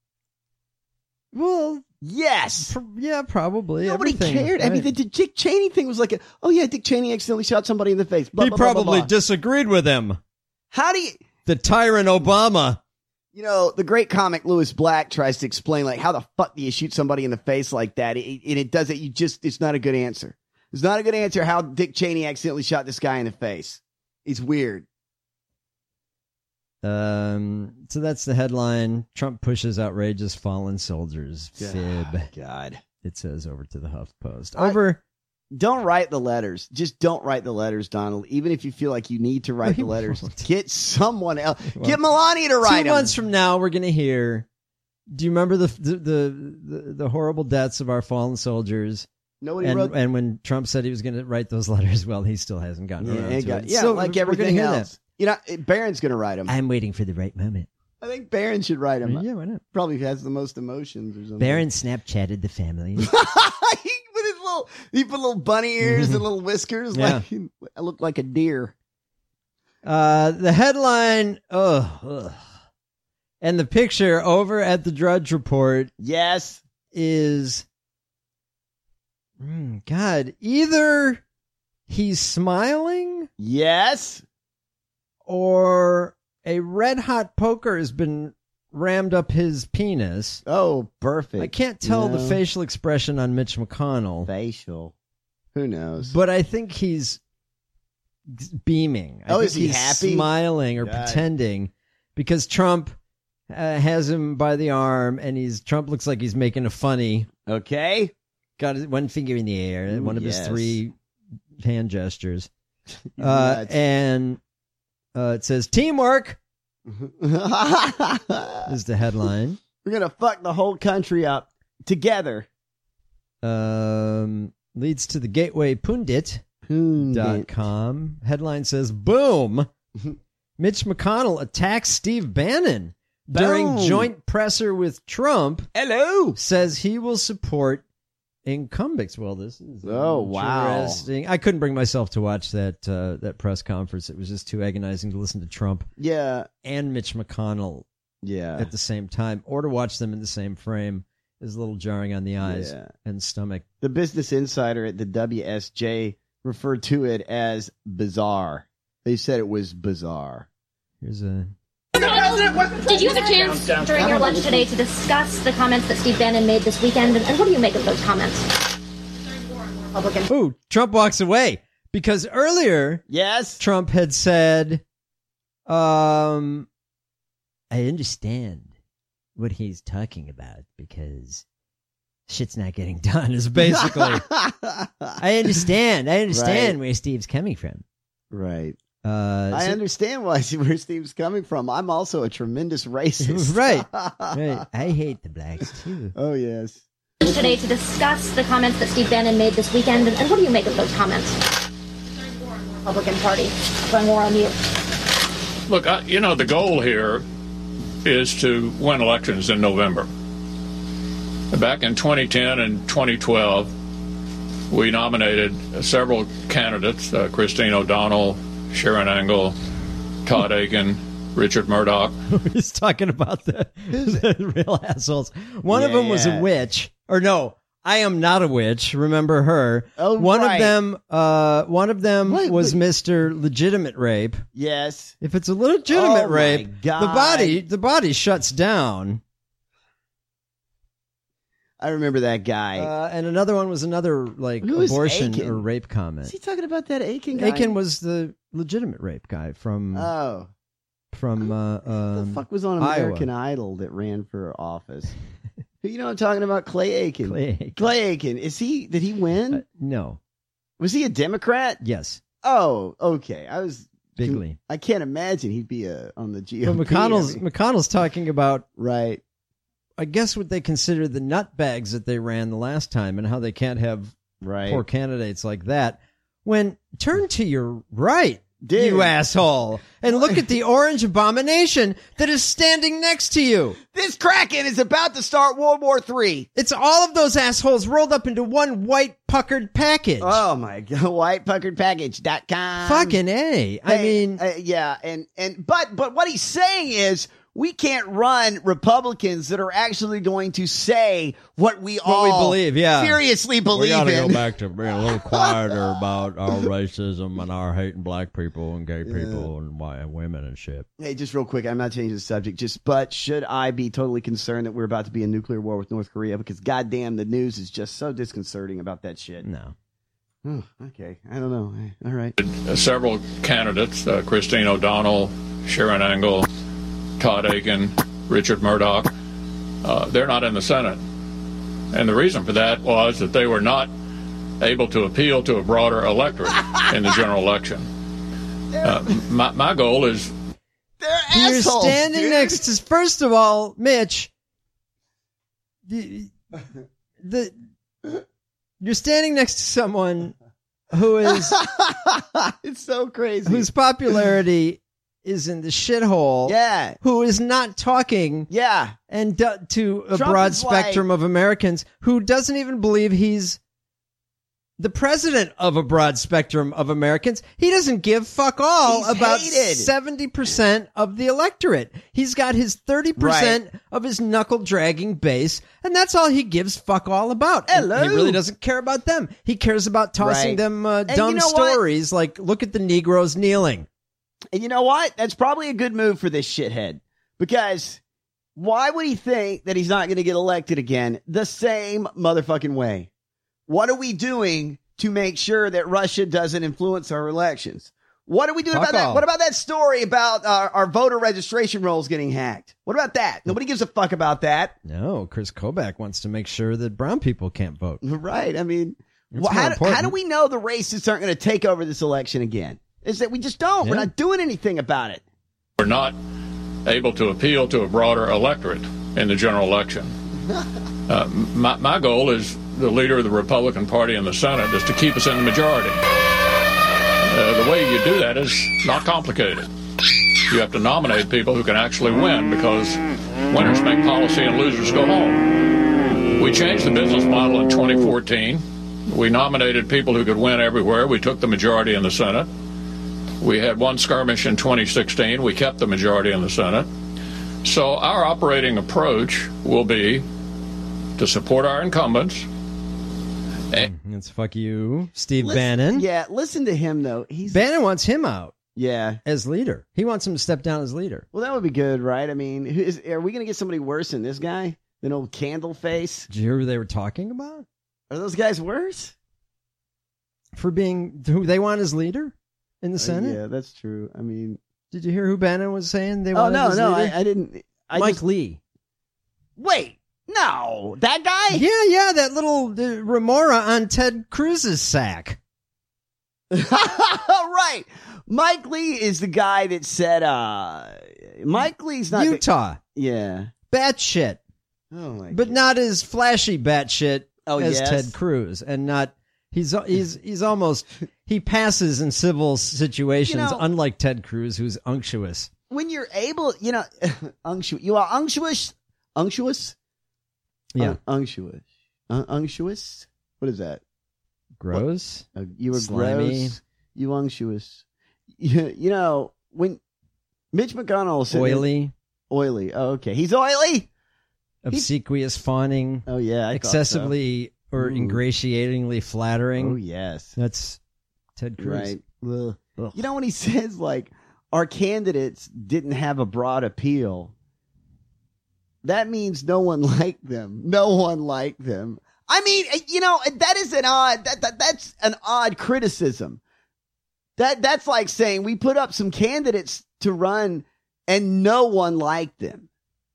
Well, yes. Yeah, probably. Nobody Everything, cared. right. I mean, the Dick Cheney thing was like, Dick Cheney accidentally shot somebody in the face. Blah, He blah, blah, probably blah, blah. disagreed with him. How do you... The tyrant Obama. You know, the great comic Lewis Black tries to explain, like, how the fuck do you shoot somebody in the face like that? It does it. It's not a good answer. It's not a good answer how Dick Cheney accidentally shot this guy in the face. It's weird. So that's the headline. Trump pushes outrageous fallen soldiers. Fib. God. It says over to the HuffPost. Don't write the letters. Just don't write the letters, Donald. Even if you feel like you need to write the letters, get someone else. Get Melania to write them. 2 months from now, we're going to hear. Do you remember the horrible deaths of our fallen soldiers? Nobody wrote. And when Trump said he was going to write those letters, well, he still hasn't gotten around to it. Yeah, so like we're everything gonna hear else. You know, Barron's going to write them. I'm waiting for the right moment. I think Barron should write them. Yeah, why not? Probably has the most emotions or something. Barron Snapchatted the family. He put little bunny ears and little whiskers. Yeah. Like, I look like a deer. The headline, and the picture over at the Drudge Report. Yes. Is, God, either he's smiling. Yes. Or a red hot poker has been rammed up his penis. Oh, perfect. I can't tell the facial expression on Mitch McConnell. Facial. Who knows? But I think he's beaming. I think is he he's happy? Smiling or pretending because Trump has him by the arm and Trump looks like he's making a funny. Okay. Got one finger in the air, one of his 3 hand gestures. And it says teamwork. Is the headline. We're gonna fuck the whole country up together. Leads to the Gateway Pundit.com. Headline says, boom. Mitch McConnell attacks Steve Bannon during joint presser with Trump. Hello. Says he will support incumbents. Well, this is wow. interesting. I couldn't bring myself to watch that press conference. It was just too agonizing to listen to Trump. Yeah. And Mitch McConnell. Yeah. At the same time, or to watch them in the same frame is a little jarring on the eyes and stomach. The Business Insider at the WSJ referred to it as bizarre. They said it was bizarre. Here's a. Did you have a chance during your lunch today to discuss the comments that Steve Bannon made this weekend, and what do you make of those comments? Ooh, Trump walks away because earlier, Trump had said, I understand what he's talking about because shit's not getting done is basically, I understand where Steve's coming from. Right. I understand where Steve's coming from. I'm also a tremendous racist. Right. I hate the blacks too. Oh, yes. Today to discuss the comments that Steve Bannon made this weekend, and what do you make of those comments? Republican Party going war on you. Look, the goal here is to win elections in November. Back in 2010 and 2012, we nominated several candidates, Christine O'Donnell, Sharon Angle, Todd Aiken, Richard Murdoch. He's talking about the real assholes. One of them was a witch. Or no, I am not a witch. Remember her. Oh, one of them was Mr. Legitimate Rape. Yes. If it's a legitimate rape, the body shuts down. I remember that guy. And another one was another abortion or rape comment. Is he talking about that Aiken guy? Aiken was the legitimate rape guy from who the fuck was on American Idol that ran for office? You know what I'm talking about? Clay Aiken. Clay Aiken. Did he win? No. Was he a Democrat? Yes. Oh, okay. Bigly. I can't imagine he'd be on the GOP. But McConnell's talking about right. I guess what they consider the nutbags that they ran the last time and how they can't have poor candidates like that. When turn to your right, you asshole, and look at the orange abomination that is standing next to you. This Kraken is about to start World War III. It's all of those assholes rolled up into one white puckered package. Oh my God, whitepuckeredpackage.com. Fucking A. I mean, but what he's saying is we can't run Republicans that are actually going to say what we all believe. Yeah, seriously believe. We gotta in. go back to being a little quieter about our racism and our hating black people and gay people and women and shit. Hey, just real quick, I'm not changing the subject. But should I be totally concerned that we're about to be in nuclear war with North Korea? Because goddamn, the news is just so disconcerting about that shit. No. Oh, okay, I don't know. All right. Several candidates, Christine O'Donnell, Sharon Angle, Todd Aiken, Richard Murdoch, they're not in the Senate. And the reason for that was that they were not able to appeal to a broader electorate in the general election. My goal is... They're You're standing next to... First of all, Mitch, you're standing next to someone who is... It's so crazy. Whose popularity is in the shithole. Yeah. Who is not talking. Yeah. And to a Trump broad is spectrum of Americans who doesn't even believe he's the president of a broad spectrum of Americans. He doesn't give fuck all about 70% of the electorate. He's got his 30% of his knuckle-dragging base, and that's all he gives fuck all about. Hello. And he really doesn't care about them. He cares about tossing them dumb stories like, look at the Negroes kneeling. And you know what? That's probably a good move for this shithead. Because why would he think that he's not going to get elected again the same motherfucking way? What are we doing to make sure that Russia doesn't influence our elections? What are we doing about that? What about that story about our voter registration rolls getting hacked? What about that? Nobody gives a fuck about that. No, Chris Kobach wants to make sure that brown people can't vote. Right. I mean, how do we know the racists aren't going to take over this election again? Is that we just don't. Yeah. We're not doing anything about it. We're not able to appeal to a broader electorate in the general election. My goal is the leader of the Republican Party in the Senate is to keep us in the majority. The way you do that is not complicated. You have to nominate people who can actually win, because winners make policy and losers go home. We changed the business model in 2014. We nominated people who could win everywhere. We took the majority in the Senate. We had one skirmish in 2016. We kept the majority in the Senate. So our operating approach will be to support our incumbents. It's fuck you, Steve Bannon. Yeah, listen to him, though. Bannon wants him out. Yeah. As leader. He wants him to step down as leader. Well, that would be good, right? I mean, are we going to get somebody worse than this guy? Than old Candleface? Did you hear who they were talking about? Are those guys worse? For being who they want as leader in the Senate? Yeah, that's true. I mean... Did you hear who Bannon was saying they wanted as leader? I didn't. Mike Lee. Wait. No, that guy? Yeah, that little remora on Ted Cruz's sack. Right. Mike Lee is the guy that said, Mike Lee's not Utah. Yeah. Batshit. Oh my But God. not as flashy batshit as yes? Ted Cruz. And not, he's almost, he passes in civil situations, unlike Ted Cruz, who's unctuous. When you're able, unctuous. You are unctuous? Unctuous? Yeah. Unctuous. Unctuous? What is that? Gross? You were slimy. Gross. You unctuous. When Mitch McConnell said... Oily. Oily. Oh, okay. He's oily? Obsequious, fawning. Oh, yeah. I excessively or ingratiatingly flattering. Oh, yes. That's Ted Cruz. Right. Ugh. When he says, our candidates didn't have a broad appeal... That means no one liked them. No one liked them. I mean, that is an odd, that's an odd criticism. That's like saying we put up some candidates to run and no one liked them.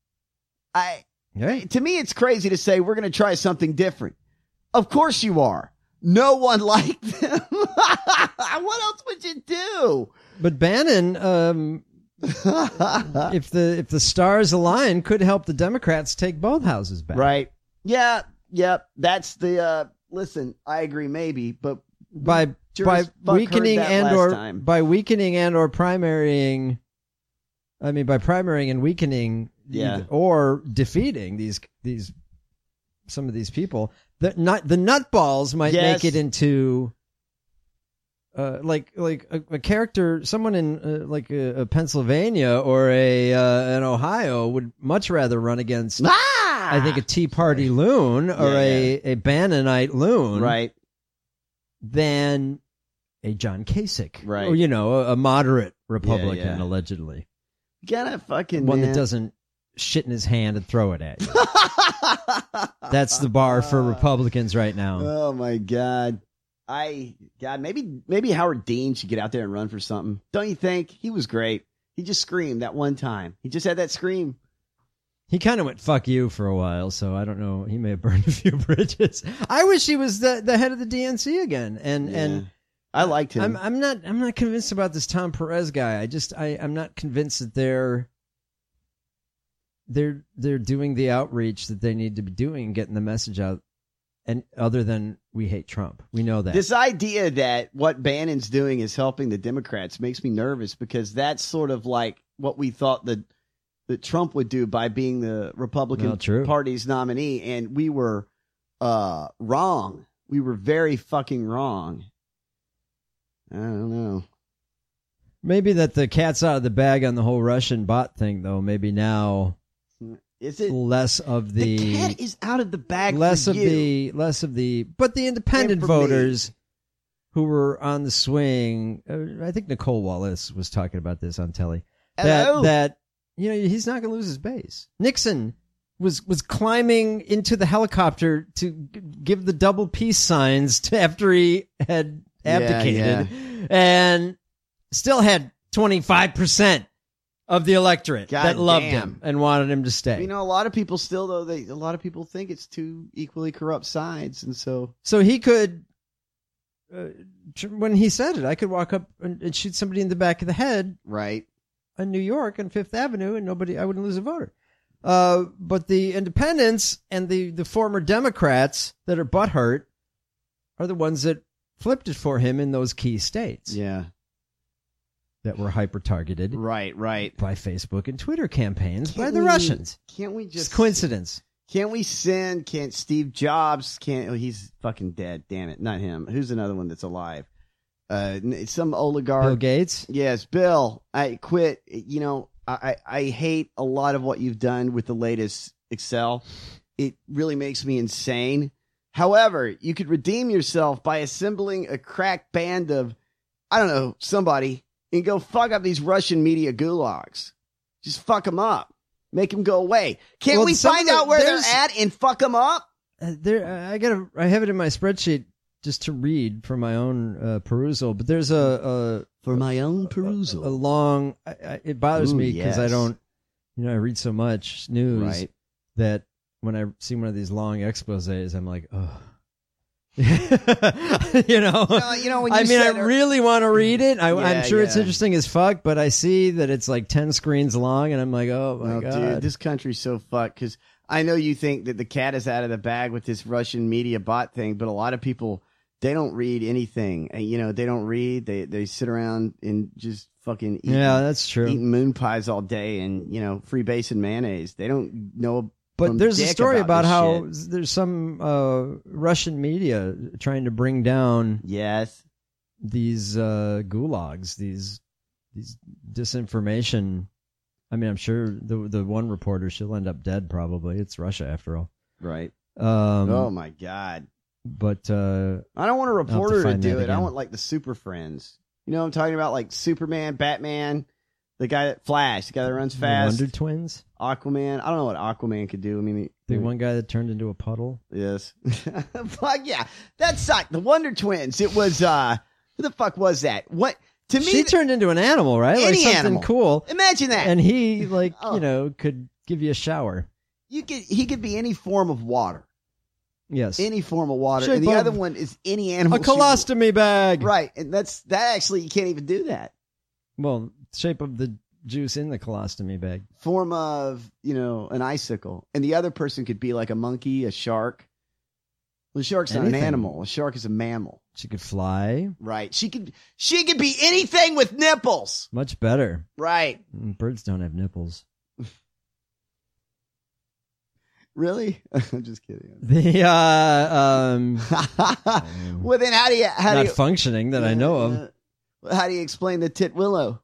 To me, it's crazy to say we're going to try something different. Of course you are. No one liked them. What else would you do? But Bannon, if the stars align, could help the Democrats take both houses back. Right. Yeah. Yep. That's the, listen, I agree maybe, but by weakening and or primarying, by primarying and weakening or defeating some of these people, the nutballs might make it into like a character, someone in like a Pennsylvania or an Ohio would much rather run against, I think, a Tea Party loon or a Bannonite loon, right, than a John Kasich, right, or a moderate Republican, allegedly. Gotta fucking one that doesn't shit in his hand and throw it at you. That's the bar for Republicans right now. Oh my God. Maybe Howard Dean should get out there and run for something. Don't you think? He was great. He just screamed that one time. He just had that scream. He kind of went "fuck you" for a while, so I don't know. He may have burned a few bridges. I wish he was the head of the DNC again, and I liked him. I'm not convinced about this Tom Perez guy. I'm not convinced that they're doing the outreach that they need to be doing and getting the message out. And other than we hate Trump, we know that. This idea that what Bannon's doing is helping the Democrats makes me nervous, because that's sort of like what we thought that Trump would do by being the Republican Party's nominee. And we were wrong. We were very fucking wrong. I don't know. Maybe that the cat's out of the bag on the whole Russian bot thing, though. Maybe now. Is it less of the cat is out of the bag? Less for of you. but the independent voters who were on the swing. I think Nicole Wallace was talking about this on telly. That he's not going to lose his base. Nixon was climbing into the helicopter to give the double peace signs after he had abdicated, and still had 25% of the electorate that loved him and wanted him to stay. A lot of people still, though, a lot of people think it's two equally corrupt sides. And so he could, when he said it, I could walk up and shoot somebody in the back of the head. Right. In New York on Fifth Avenue, and I wouldn't lose a voter. But the independents and the former Democrats that are butthurt are the ones that flipped it for him in those key states. Yeah. That were hyper-targeted. Right. By Facebook and Twitter campaigns by the Russians. Can't we just... It's coincidence. Can't Steve Jobs, he's fucking dead, damn it. Not him. Who's another one that's alive? Some oligarch. Bill Gates? Yes, Bill. I quit. I hate a lot of what you've done with the latest Excel. It really makes me insane. However, you could redeem yourself by assembling a crack band of, I don't know, somebody, and go fuck up these Russian media gulags. Just fuck them up. Make them go away. Can't we find out where they're at and fuck them up? I have it in my spreadsheet just to read for my own perusal. But there's a long. It bothers me because I don't. I read so much news that when I see one of these long exposés, I'm like, oh. I really want to read it. I'm sure it's interesting as fuck, but I see that it's like 10 screens long, and I'm like, oh my God. Dude, this country's so fucked, because I know you think that the cat is out of the bag with this Russian media bot thing, but a lot of people, they don't read anything. And, they don't read. They sit around and just fucking eat. Yeah, that's true. Eating moon pies all day and, free base and mayonnaise. They don't know. But there's a story about how there's some Russian media trying to bring down these gulags, these disinformation. I mean, I'm sure the one reporter, she'll end up dead probably. It's Russia after all. Right. Oh my God. But I don't want a reporter to do it. I want like the Super Friends. You know what I'm talking about? Like Superman, Batman. The guy that Flash, the guy that runs fast. The Wonder Twins? Aquaman. I don't know what Aquaman could do. I mean, the one guy that turned into a puddle? Yes. Fuck yeah. That sucked. The Wonder Twins. It was, who the fuck was that? What? To me, she turned into an animal, right? Any like something animal. Cool. Imagine that. And he, could give you a shower. He could be any form of water. Yes. Any form of water. And the other one is any animal. A colostomy bag. Right. And that actually, you can't even do that. Well, shape of the juice in the colostomy bag. Form of, an icicle. And the other person could be like a monkey, a shark. Well, the shark's not an animal. A shark is a mammal. She could fly. Right. She could be anything with nipples. Much better. Right. Birds don't have nipples. Really? I'm just kidding. The well, then how do you functioning that I know of. How do you explain the Titwillow?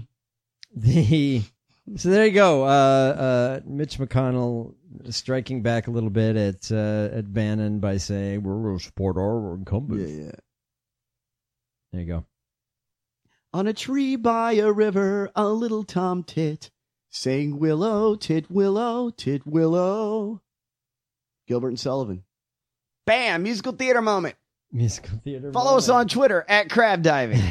So there you go. Mitch McConnell striking back a little bit at Bannon by saying we're going to support our incumbents. Yeah. There you go. On a tree by a river, a little tom tit sang willow, tit willow, tit willow. Gilbert and Sullivan. Bam! Musical theater moment. Musical theater. Follow us on Twitter at Crab Diving.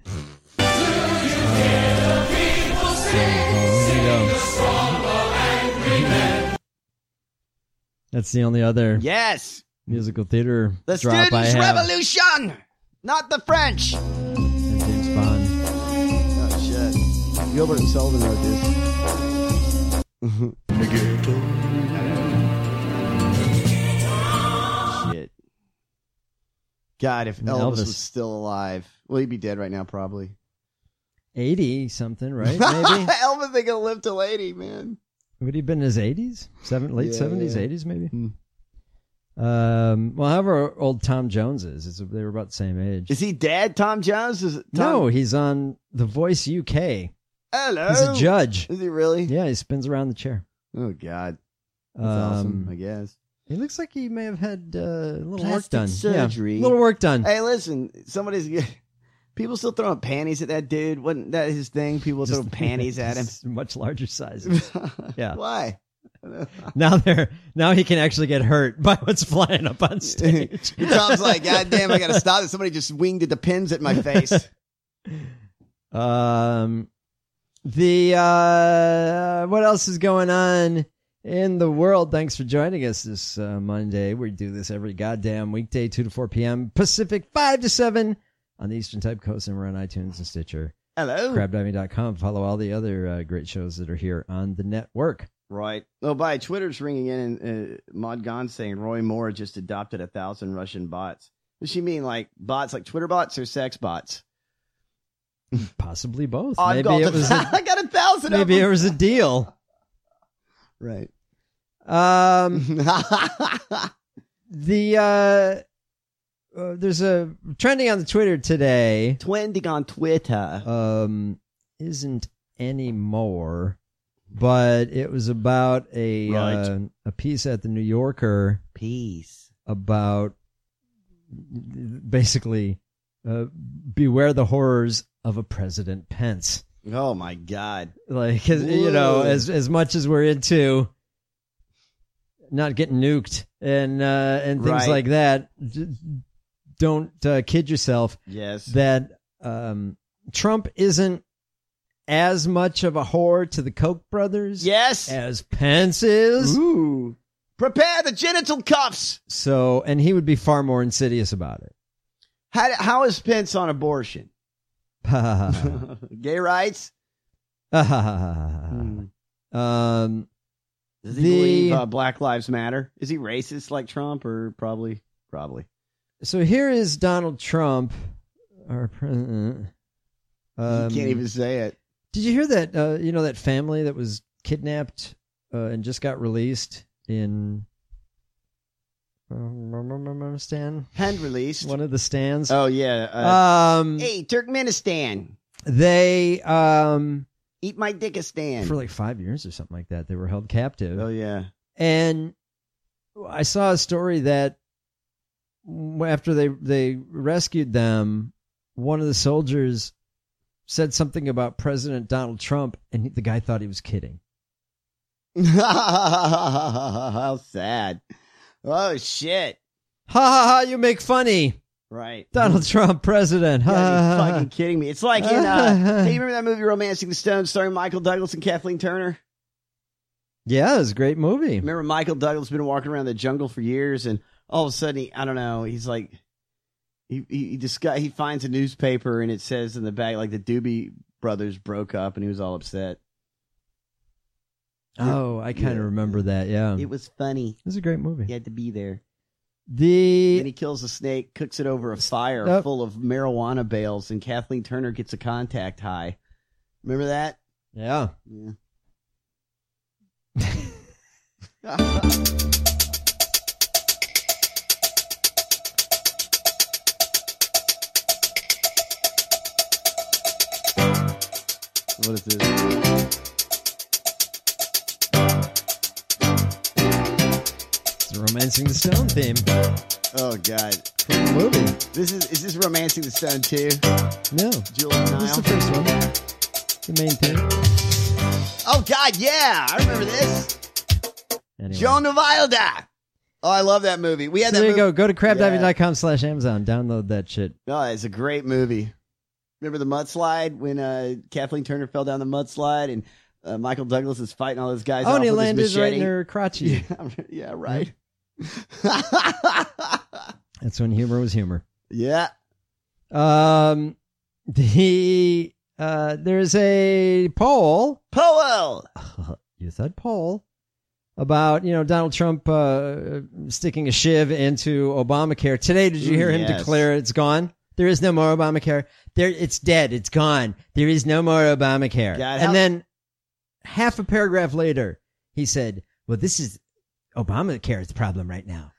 That's the only other yes musical theater the drop I Students' have. Revolution, not the French. James Bond. Oh shit! Gilbert and Sullivan wrote this. Shit. God, if Elvis was still alive, well, he'd be dead right now, probably. 80 something, right? Maybe. Elvis ain't gonna live till 80, man. Would he have been in his 80s? Late 70s, 80s, maybe? Hmm. Well, however old Tom Jones is, they were about the same age. Is he dead, Tom Jones? No, he's on The Voice UK. Hello. He's a judge. Is he really? Yeah, he spins around the chair. Oh, God. That's awesome, I guess. He looks like he may have had a little work Plastic done. surgery. Yeah, little work done. Hey, listen, people still throwing panties at that dude. Wasn't that his thing? People throw panties at him. Much larger sizes. Yeah. Why? Now he can actually get hurt by what's flying up on stage. Tom's like, God damn, I gotta stop this. Somebody just winged the pins at my face. What else is going on in the world? Thanks for joining us this Monday. We do this every goddamn weekday, 2 to 4 p.m. Pacific, 5 to 7 on the Eastern Type Coast, and we're on iTunes and Stitcher. Hello. Crabdiving.com. Follow all the other great shows that are here on the network. Right. Oh, by Twitter's ringing in, and Maud Gon saying Roy Moore just adopted 1,000 Russian bots. Does she mean like bots, like Twitter bots, or sex bots? Possibly both. I got 1,000. Maybe it was a deal. Right. There's a trending on the Twitter today. Trending on Twitter. Isn't anymore, but it was about a piece at the New Yorker. About basically beware the horrors of a President Pence. Oh my God! Like, as much as we're into not getting nuked and things like that, don't kid yourself. Yes, that Trump isn't as much of a whore to the Koch brothers. Yes, as Pence is. Ooh. Prepare the genital cuffs. So, and he would be far more insidious about it. How is Pence on abortion? Gay rights? Does he believe Black Lives Matter? Is he racist like Trump, or probably? So here is Donald Trump, our president. You can't even say it. Did you hear that? That family that was kidnapped and just got released in Stan? Hand released. One of the stands. Oh, yeah. Hey, Turkmenistan. They eat my dickistan. For like 5 years or something like that. They were held captive. Oh, yeah. And I saw a story that after they rescued them, one of the soldiers said something about President Donald Trump, and the guy thought he was kidding. How sad. Oh, shit. Ha ha ha, you make funny. Right. Donald Trump, president. Ha, ha, ha. Fucking kidding me. It's like in, hey, you remember that movie Romancing the Stone starring Michael Douglas and Kathleen Turner? Yeah, it was a great movie. Remember Michael Douglas been walking around the jungle for years, and all of a sudden, he's like, he finds a newspaper, and it says in the back, like, the Doobie Brothers broke up, and he was all upset. Oh, I kind of remember that, yeah. It was funny. It was a great movie. He had to be there. Then he kills a snake, cooks it over a fire full of marijuana bales, and Kathleen Turner gets a contact high. Remember that? Yeah. What is this? It's the Romancing the Stone theme. Oh, God. From the movie. Is this Romancing the Stone 2? No. Julie Nile? This is the first one. The main theme. Oh, God, yeah. I remember this. Anyway. Joan of Wilda. Oh, I love that movie. We had So that there you movie. go. Go to crabdiving.com/Amazon. Download that shit. Oh, it's a great movie. Remember the mudslide when Kathleen Turner fell down the mudslide and Michael Douglas is fighting all those guys Oh, off and he with his landed right machete? in her crotchy. Yeah, right. That's when humor was humor. Yeah. There's a poll. You said poll about, Donald Trump sticking a shiv into Obamacare. Today, did you hear him declare it's gone? There is no more Obamacare. It's dead. It's gone. There is no more Obamacare. And then half a paragraph later, he said, well, this is Obamacare's problem right now.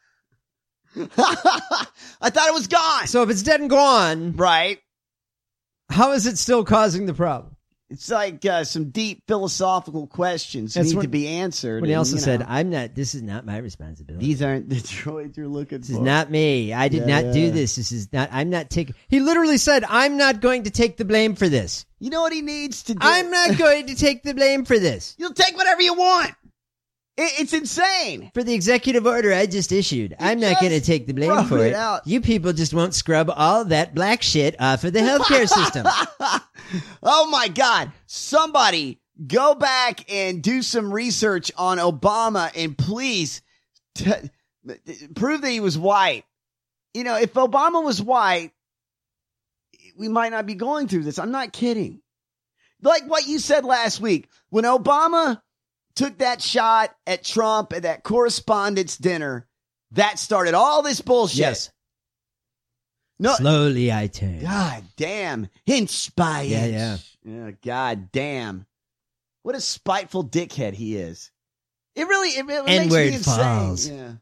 I thought it was gone. So if it's dead and gone, right? How is it still causing the problem? It's like some deep philosophical questions need to be answered. When he also said, this is not my responsibility. These aren't the droids you're looking for. This is not me. I did not do this. This is not, I'm not taking, he literally said, I'm not going to take the blame for this. You know what he needs to do? I'm not going to take the blame for this. You'll take whatever you want. It's insane. For the executive order I just issued, I'm not going to take the blame for it. You people just won't scrub all that black shit off of the healthcare system. Oh my God. Somebody go back and do some research on Obama and please prove that he was white. If Obama was white, we might not be going through this. I'm not kidding. Like what you said last week, when Obama took that shot at Trump at that correspondence dinner, that started all this bullshit. Yes. No, slowly I turn. God damn. Inspired. Yeah. God damn. What a spiteful dickhead he is. It really makes N-word me insane. falls. Yeah.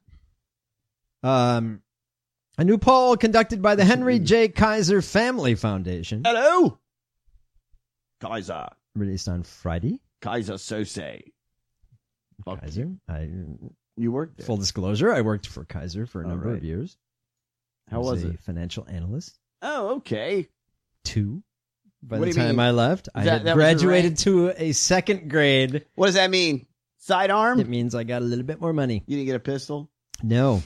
A new poll conducted by the Henry J. Kaiser Family Foundation. Hello. Kaiser. Released on Friday. Kaiser Sose. Kaiser. You worked there. Full disclosure, I worked for Kaiser for a number of years. How was it? it? Financial analyst. Oh, okay. 2. By What do the you time mean? I left, I had that was your graduated rank? to a second grade. What does that mean? Sidearm? It means I got a little bit more money. You didn't get a pistol? No.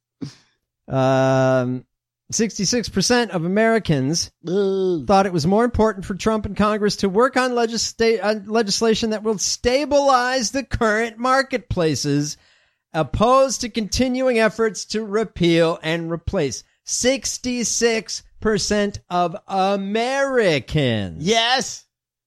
66% of Americans thought it was more important for Trump and Congress to work on legislation that will stabilize the current marketplaces, opposed to continuing efforts to repeal and replace. 66% of Americans. Yes.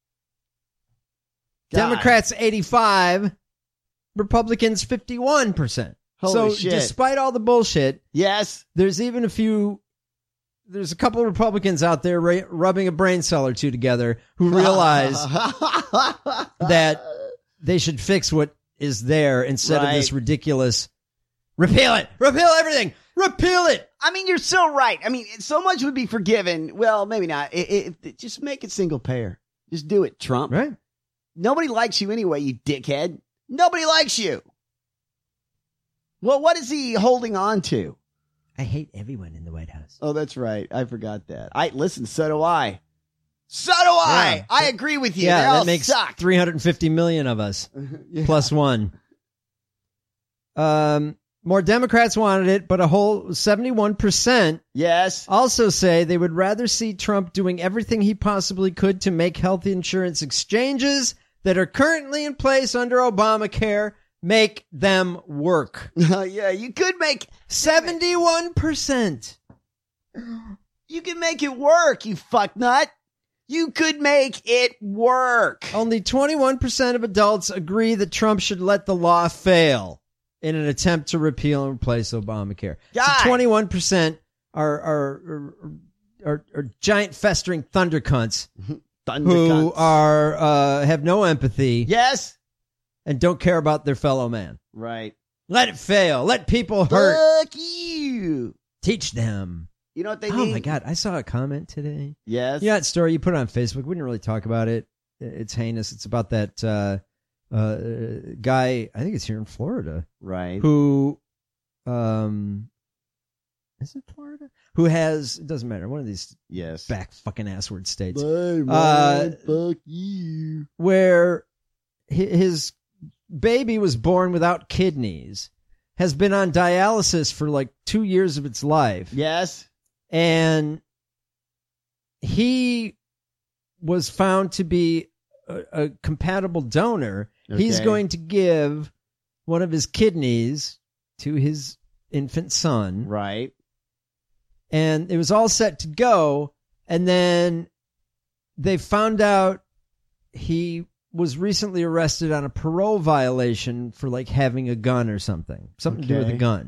God. Democrats 85%, Republicans 51%. Holy shit. Despite all the bullshit, yes, there's a couple of Republicans out there rubbing a brain cell or two together who realize that they should fix what is there instead of this ridiculous repeal everything. Repeal it. I mean, you're so right. I mean, so much would be forgiven. Well, maybe not. Just make it single payer. Just do it, Trump. Right. Nobody likes you anyway, you dickhead. Nobody likes you. Well, what is he holding on to? I hate everyone in the White House. Oh, that's right. I forgot that. Listen, so do I. So do I. Yeah. I agree with you. Yeah, They all that makes suck. 350 million of us. Yeah. Plus one. More Democrats wanted it, but a whole 71% also say they would rather see Trump doing everything he possibly could to make health insurance exchanges that are currently in place under Obamacare make them work. Yeah, you could make 71%. You can make it work, you fucknut. You could make it work. Only 21% of adults agree that Trump should let the law fail in an attempt to repeal and replace Obamacare. So 21% are giant festering thunder cunts who are have no empathy. Yes. and don't care about their fellow man. Right. Let it fail. Let people hurt. Fuck you. Teach them. You know what they Oh need? my God. I saw a comment today. Yes. Yeah, that story you put it on Facebook. We didn't really talk about it. It's heinous. It's about that guy, I think it's here in Florida. Right. Who, is it Florida? Who has, it doesn't matter, one of these back fucking assword states. Fuck you. Where his baby was born without kidneys, has been on dialysis for like 2 years of its life. Yes. And he was found to be a compatible donor. Okay. He's going to give one of his kidneys to his infant son. Right. And it was all set to go. And then they found out he was recently arrested on a parole violation for like having a gun or something to do with a gun.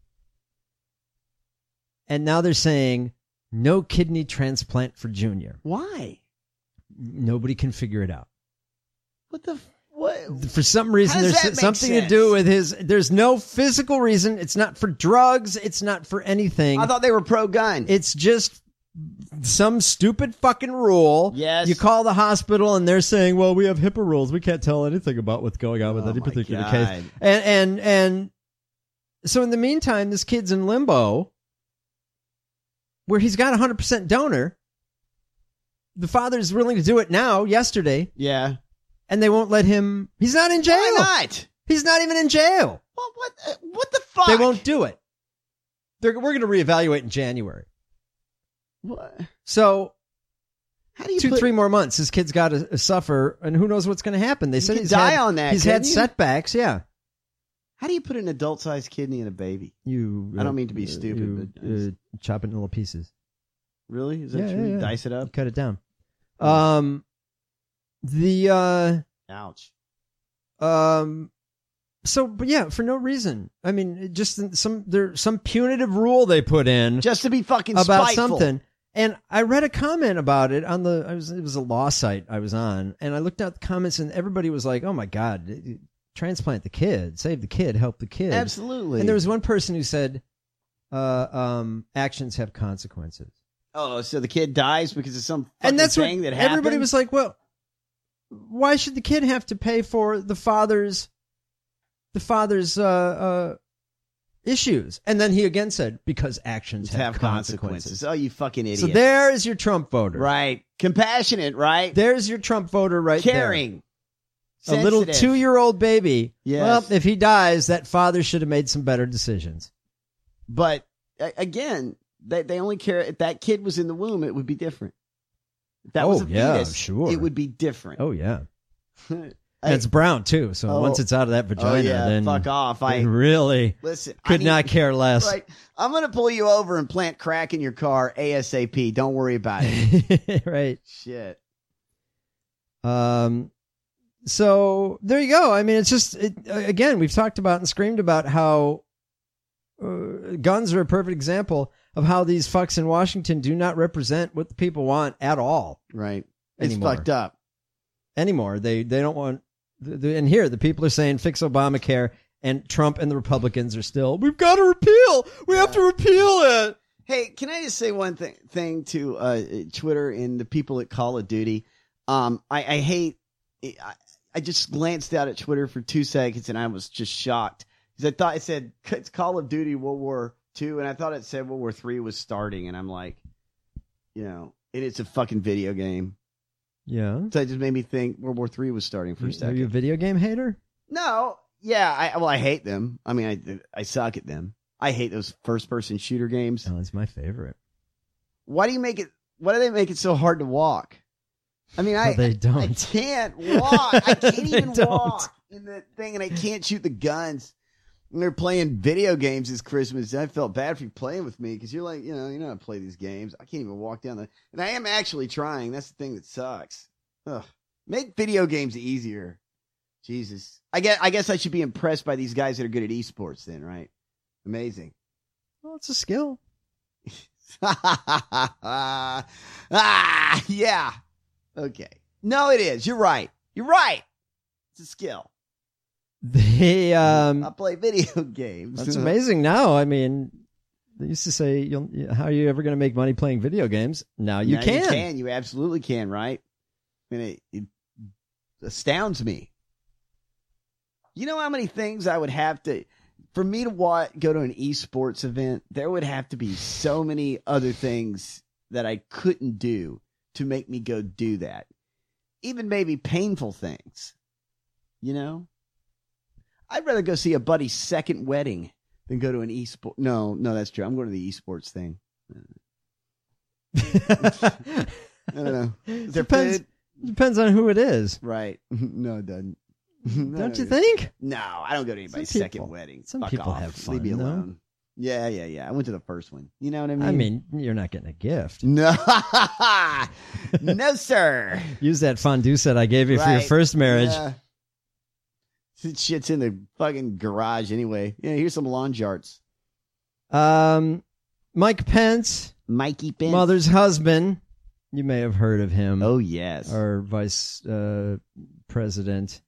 And now they're saying no kidney transplant for Junior. Why? Nobody can figure it out. What the what? For some reason, there's something to do with his. There's no physical reason. It's not for drugs. It's not for anything. I thought they were pro-gun. It's just some stupid fucking rule. Yes. You call the hospital and they're saying, well, we have HIPAA rules. We can't tell anything about what's going on with any particular case. And so in the meantime, this kid's in limbo where he's got 100% donor. The father's willing to do it now, yesterday. Yeah. And they won't let him. He's not in jail. Why not? He's not even in jail. Well, what the fuck? They won't do it. We're going to reevaluate in January. What? So, how do you 3 more months? This kid's got to suffer, and who knows what's going to happen? They said he's die on that. He's had setbacks. Yeah. How do you put an adult-sized kidney in a baby? I don't mean to be stupid, but chop it in little pieces. Really? Is that true? Yeah. Dice it up? You cut it down. Ouch. So, but yeah, for no reason. I mean, just there's some punitive rule they put in just to be fucking about spiteful. something. And I read a comment about it on it was a law site I was on, and I looked at the comments, and everybody was like, "Oh my God, transplant the kid, save the kid, help the kid." Absolutely. And there was one person who said, "Actions have consequences." Oh, so the kid dies because of some fucking and that's thing what that happened? Everybody was like, well, why should the kid have to pay for the father's issues? And then he again said, because actions have consequences. Oh, you fucking idiot. So there's your Trump voter. Right. Compassionate, right? There's your Trump voter right Caring. there. A little 2-year-old baby. Yes. Well, if he dies, that father should have made some better decisions. But again, they only care if that kid was in the womb, it would be different. If that was a fetus, sure. it would be different. Oh, yeah. And it's brown, too. So once it's out of that vagina, then fuck off. I really could not care less. Right. I'm going to pull you over and plant crack in your car ASAP. Don't worry about it. Right. Shit. So there you go. I mean, it's just, again, we've talked about and screamed about how guns are a perfect example of how these fucks in Washington do not represent what the people want at all. Right. It's anymore. fucked up. Anymore. They don't want, and here the people are saying fix Obamacare, and Trump and the Republicans are still, we've got to repeal. We have to repeal it. Hey, can I just say one thing to Twitter and the people at Call of Duty? I just glanced out at Twitter for 2 seconds and I was just shocked. Because I thought it said it's Call of Duty World War II, and I thought it said World War III was starting, and I'm like, it's a fucking video game. Yeah. So it just made me think World War III was starting for a second. Are you a video game hater? No. Yeah. I hate them. I mean, I suck at them. I hate those first-person shooter games. Oh, that's my favorite. Why do they make it so hard to walk? I mean, they don't. I can't walk. I can't even walk in the thing, and I can't shoot the guns. When they're playing video games this Christmas, I felt bad for you playing with me because you're like, you know how to play these games. I can't even walk down and I am actually trying. That's the thing that sucks. Ugh. Make video games easier. Jesus. I guess I should be impressed by these guys that are good at esports then, right? Amazing. Well, it's a skill. Yeah. Okay. No, it is. You're right. It's a skill. I play video games. That's amazing now. I mean, they used to say, how are you ever going to make money playing video games? Now you can. You can. You absolutely can, right? I mean, it astounds me. You know how many things I would have to, for me to go to an esports event, there would have to be so many other things that I couldn't do to make me go do that. Even maybe painful things. You know? I'd rather go see a buddy's second wedding than go to an esport. No, that's true. I'm going to the esports thing. I don't know. Depends on who it is. Right. No, it doesn't. Don't you think? No, I don't go to anybody's second wedding. Some Fuck people off. have fun. Leave me alone. Though. Yeah. I went to the first one. You know what I mean? I mean, you're not getting a gift. No. No, sir. Use that fondue set I gave you for your first marriage. Yeah. Shit's in the fucking garage anyway. Yeah, here's some lawn charts. Mike Pence. Mikey Pence. Mother's husband. You may have heard of him. Oh, yes. Our vice president.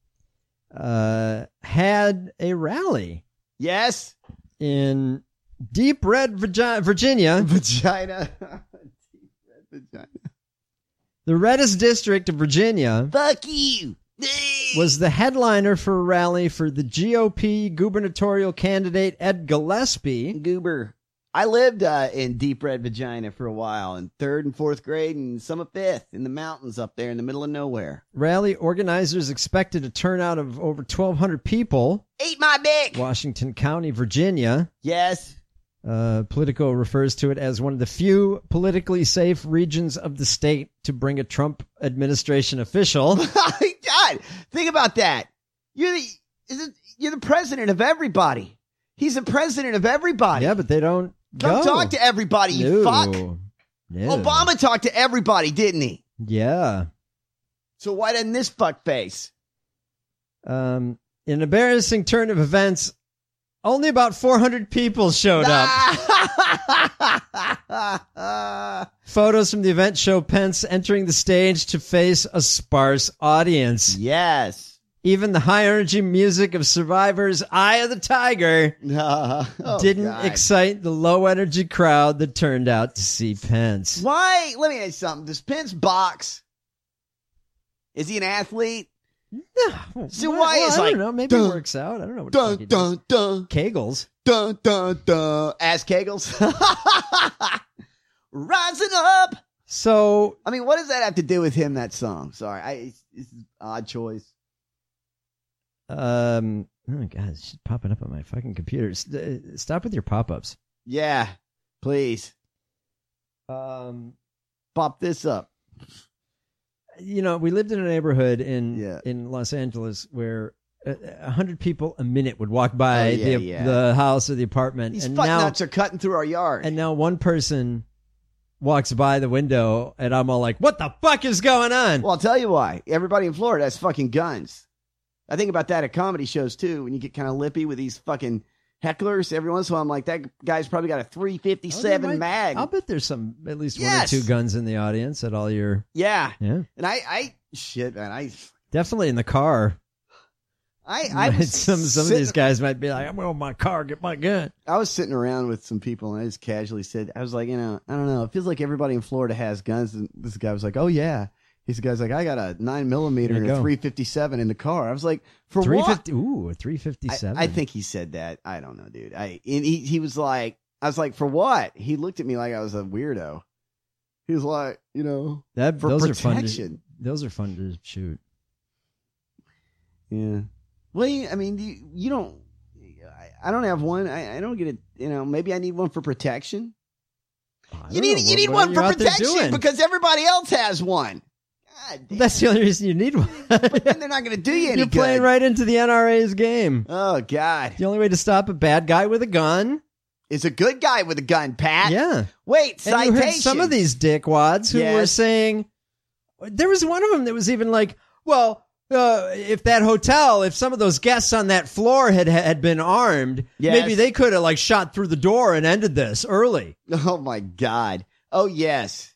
Had a rally. Yes. In Deep Red, Virginia. Vagina. Deep Red Vagina. The reddest district of Virginia. Fuck you. Was the headliner for a rally for the GOP gubernatorial candidate Ed Gillespie. Goober. I lived in Deep Red Vagina for a while in 3rd and 4th grade and some of 5th in the mountains up there in the middle of nowhere. Rally organizers expected a turnout of over 1,200 people. Eat my dick! Washington County, Virginia. Yes. Politico refers to it as one of the few politically safe regions of the state to bring a Trump administration official. God, think about that. You're the president of everybody. He's the president of everybody. Yeah, but they don't Come talk to everybody, you fuck. No. Obama talked to everybody, didn't he? Yeah. So why didn't this fuckface? In an embarrassing turn of events, only about 400 people showed up. Photos from the event show Pence entering the stage to face a sparse audience. Yes. Even the high-energy music of Survivor's Eye of the Tiger didn't excite the low-energy crowd that turned out to see Pence. Why? Let me ask you something. Does Pence box? Is he an athlete? No. So why is I like... don't know. Maybe it works out. I don't know what the fuck he does. Kegels. Ass Kegels. Rising up. So... I mean, what does that have to do with him, that song? Sorry. It's an odd choice. Oh god, it's popping up on my fucking computer. Stop with your pop-ups. Yeah, please. Pop this up. You know, we lived in a neighborhood in Los Angeles where 100 people a minute would walk by the house or the apartment. These fuck nuts are cutting through our yard. And now one person walks by the window and I'm all like, what the fuck is going on? Well, I'll tell you why. Everybody in Florida has fucking guns. I think about that at comedy shows, too, when you get kind of lippy with these fucking hecklers. Every once in a while, I'm like, that guy's probably got a 357 mag. I'll bet there's at least one or two guns in the audience at all your... Yeah. Yeah. And shit, man, definitely in the car. Some of these guys might be like, I'm going to my car, get my gun. I was sitting around with some people, and I just casually said, I was like, I don't know, it feels like everybody in Florida has guns. And this guy was like, oh, yeah. He's guy's like, I got a 9mm and a 357 in the car. I was like, for 350, what? Ooh, a 357. I think he said that. I don't know, dude. He was like, I was like, for what? He looked at me like I was a weirdo. He was like, for those protection. Those are fun to shoot. Yeah. Well, I mean, you don't. I don't have one. I don't get it. Maybe I need one for protection. You need one for protection because everybody else has one. That's the only reason you need one. But then they're not going to do you any good. You're playing right into the NRA's game. Oh, God. The only way to stop a bad guy with a gun is a good guy with a gun, Pat. Yeah. Wait, citation. You heard some of these dickwads who were saying, there was one of them that was even like, well, if some of those guests on that floor had been armed, maybe they could have shot through the door and ended this early. Oh, my God. Oh, yes.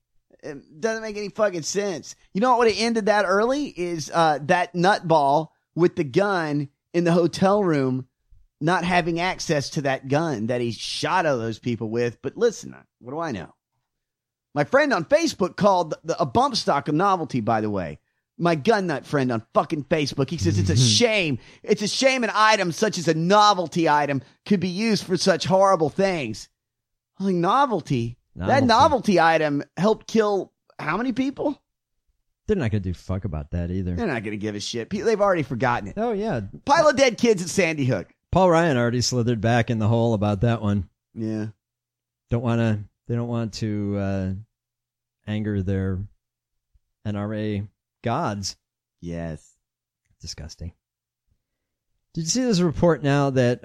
It doesn't make any fucking sense. You know what would have ended that early is that nutball with the gun in the hotel room, not having access to that gun that he shot all those people with. But listen, what do I know? My friend on Facebook called a bump stock a novelty, by the way. My gun nut friend on fucking Facebook. He says it's a shame. It's a shame an item such as a novelty item could be used for such horrible things. I'm like, novelty? That novelty item helped kill how many people? They're not going to do fuck about that either. They're not going to give a shit. They've already forgotten it. Oh, yeah. Pile of dead kids at Sandy Hook. Paul Ryan already slithered back in the hole about that one. Yeah. They don't want to anger their NRA gods. Yes. Disgusting. Did you see this report now that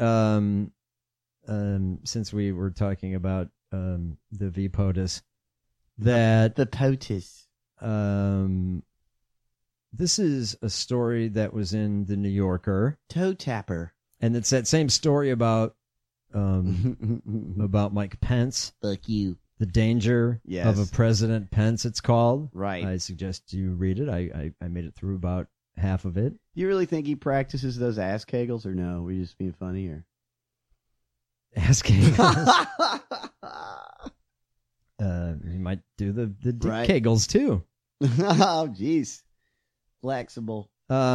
since we were talking about the V POTUS, that the POTUS, this is a story that was in the New Yorker, toe tapper, and it's that same story about Mike Pence. Fuck you. The danger of a President Pence, it's called. Right. I suggest you read it. I made it through about half of it. You really think he practices those ass kegels, or no? Were you just being funny, or ass kegels? He might do the dick kegels too. Oh, jeez, flexible.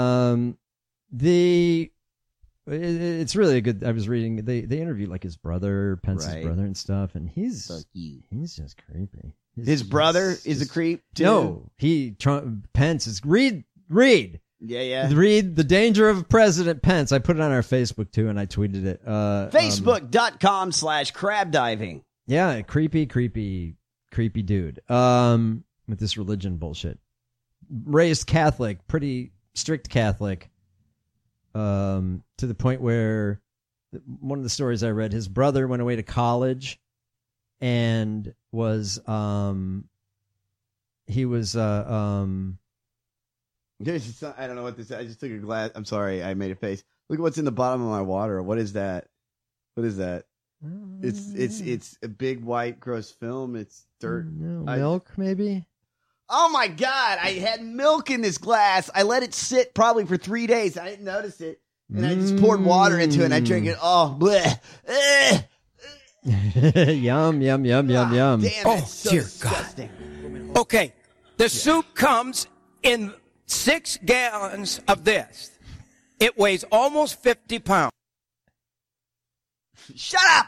It's really a good. I was reading. They interviewed like his brother, Pence's brother, and stuff, and he's just creepy. His brother is a creep too. No, Pence is read. Yeah. Read The Danger of President Pence. I put it on our Facebook too, and I tweeted it. Facebook.com/crab diving. Yeah, creepy dude. With this religion bullshit. Raised Catholic, pretty strict Catholic. To the point where one of the stories I read, his brother went away to college and was he was I don't know what this is. I just took a glass. I'm sorry, I made a face. Look at what's in the bottom of my water. What is that? It's a big white gross film. It's dirt. Milk, maybe? Oh my God, I had milk in this glass. I let it sit probably for 3 days. I didn't notice it. And I just poured water into it and I drank it. Oh, bleh. Yum. Damn, oh, so dear disgusting. God. Okay, the soup comes in 6 gallons of this. It weighs almost 50 pounds. Shut up!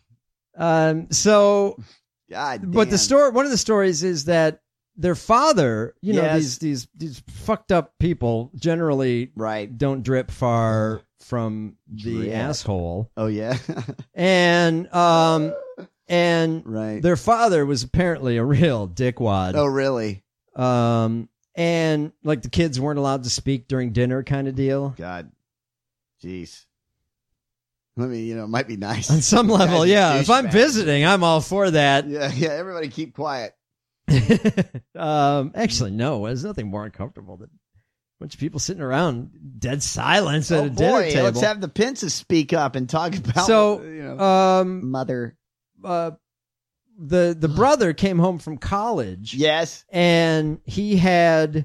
So, God damn. But one of the stories is that their father, you know, these fucked up people generally don't drip far from the asshole. Oh yeah. and their father was apparently a real dickwad. Oh really? And like the kids weren't allowed to speak during dinner kind of deal. God. Jeez. I mean, it might be nice. On some level, yeah. If I'm visiting, I'm all for that. Yeah, everybody keep quiet. Actually, no. There's nothing more uncomfortable than a bunch of people sitting around dead silence at a dinner table. Let's have the Pences speak up and talk about mother. The brother came home from college. Yes, and he had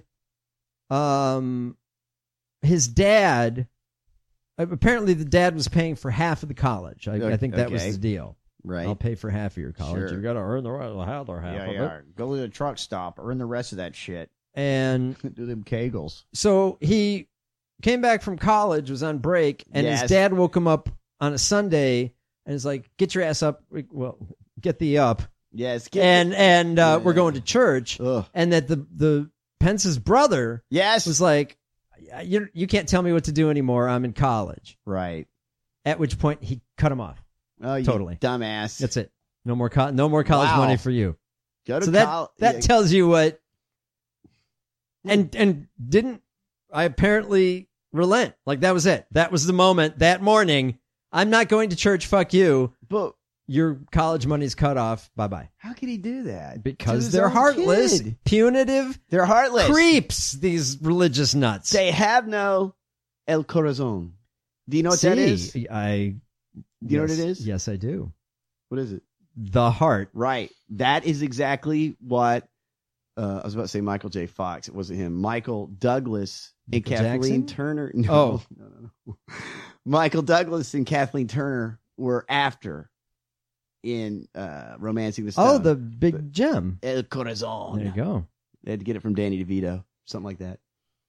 his dad. Apparently, the dad was paying for half of the college. I think that was the deal. Right. I'll pay for half of your college. Sure. You got to earn the other half of it. Go to the truck stop. Earn the rest of that shit. And do them kegels. So he came back from college, was on break, and his dad woke him up on a Sunday and is like, "Get your ass up. Well, get thee up." Yes. We're going to church. Ugh. And that the Pence's brother was like, you can't tell me what to do anymore. I'm in college. Right. At which point he cut him off. Oh, you totally dumbass. That's it. No more college money for you. Go to that tells you what. And didn't I apparently relent? Like that was it. That was the moment that morning. I'm not going to church. Fuck you. But your college money's cut off. Bye bye. How can he do that? Because they're heartless, punitive. They're heartless creeps. These religious nuts. They have no el corazón. Do you know what that is? Do you know what it is? Yes, I do. What is it? The heart. Right. That is exactly what I was about to say. Michael J. Fox. It wasn't him. Michael Douglas and Kathleen Turner. No. Michael Douglas and Kathleen Turner were after in Romancing the Stone. Oh, the big gem. El Corazon. There you go. They had to get it from Danny DeVito, something like that.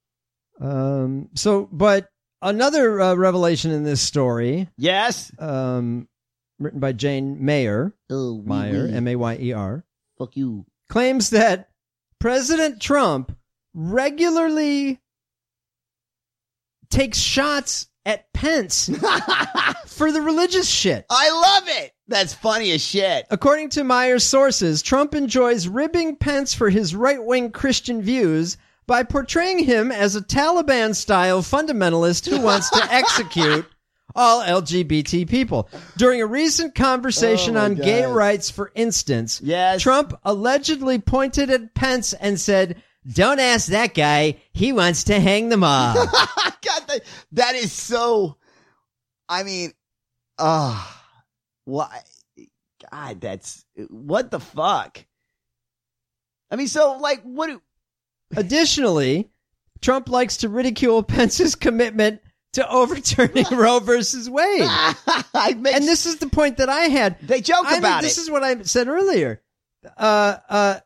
But another revelation in this story. Yes. Written by Jane Mayer. Meyer, M-A-Y-E-R. Fuck you. Claims that President Trump regularly takes shots at Pence for the religious shit. I love it. That's funny as shit. According to Meyer's sources, Trump enjoys ribbing Pence for his right-wing Christian views by portraying him as a Taliban-style fundamentalist who wants to execute all LGBT people. During a recent conversation on gay rights, for instance, Trump allegedly pointed at Pence and said, "Don't ask that guy. He wants to hang them all." God, that is so... I mean, why? God, that's... What the fuck? I mean, so, like, what do... Additionally, Trump likes to ridicule Pence's commitment to overturning Roe versus Wade. And this is the point that I had. They joke about This is what I said earlier. That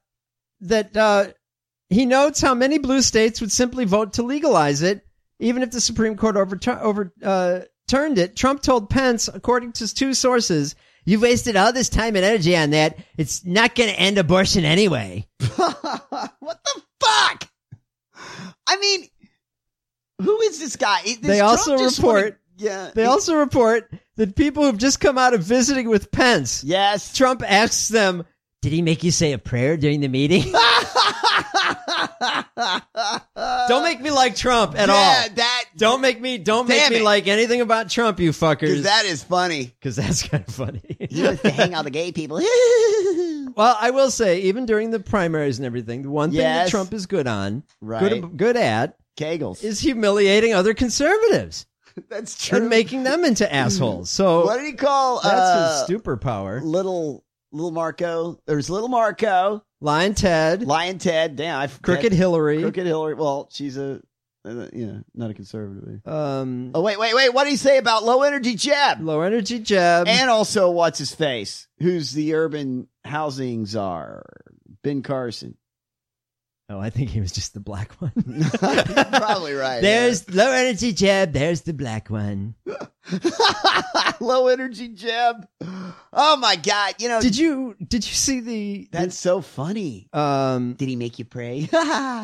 he notes how many blue states would simply vote to legalize it, even if the Supreme Court overturned it. Trump told Pence, according to 2 sources, "You've wasted all this time and energy on that. It's not going to end abortion anyway." What the fuck? I mean, who is this guy? They also report that people who've just come out of visiting with Pence. Yes. Trump asks them, "Did he make you say a prayer during the meeting?" Don't make me like Trump at all. Don't make me like anything about Trump, you fuckers. That is funny. Because that's kind of funny. He wants to hang all the gay people. Well, I will say, even during the primaries and everything, the one thing that Trump is good on, good at, Kegels, is humiliating other conservatives. That's true. And making them into assholes. So what did he call? That's his superpower. Little Marco. There's Little Marco. Lion Ted. Damn. Crooked Hillary. Well, she's not a conservative. Wait. What did he say about Low Energy Jeb? Low Energy Jeb. And also, what's his face? Who's the urban housing czar? Ben Carson. Oh, I think he was just the black one. Probably right. There's Low Energy Jeb. There's the black one. Low Energy Jeb. Oh my God! Did you see the? That's so funny. Did he make you pray? Did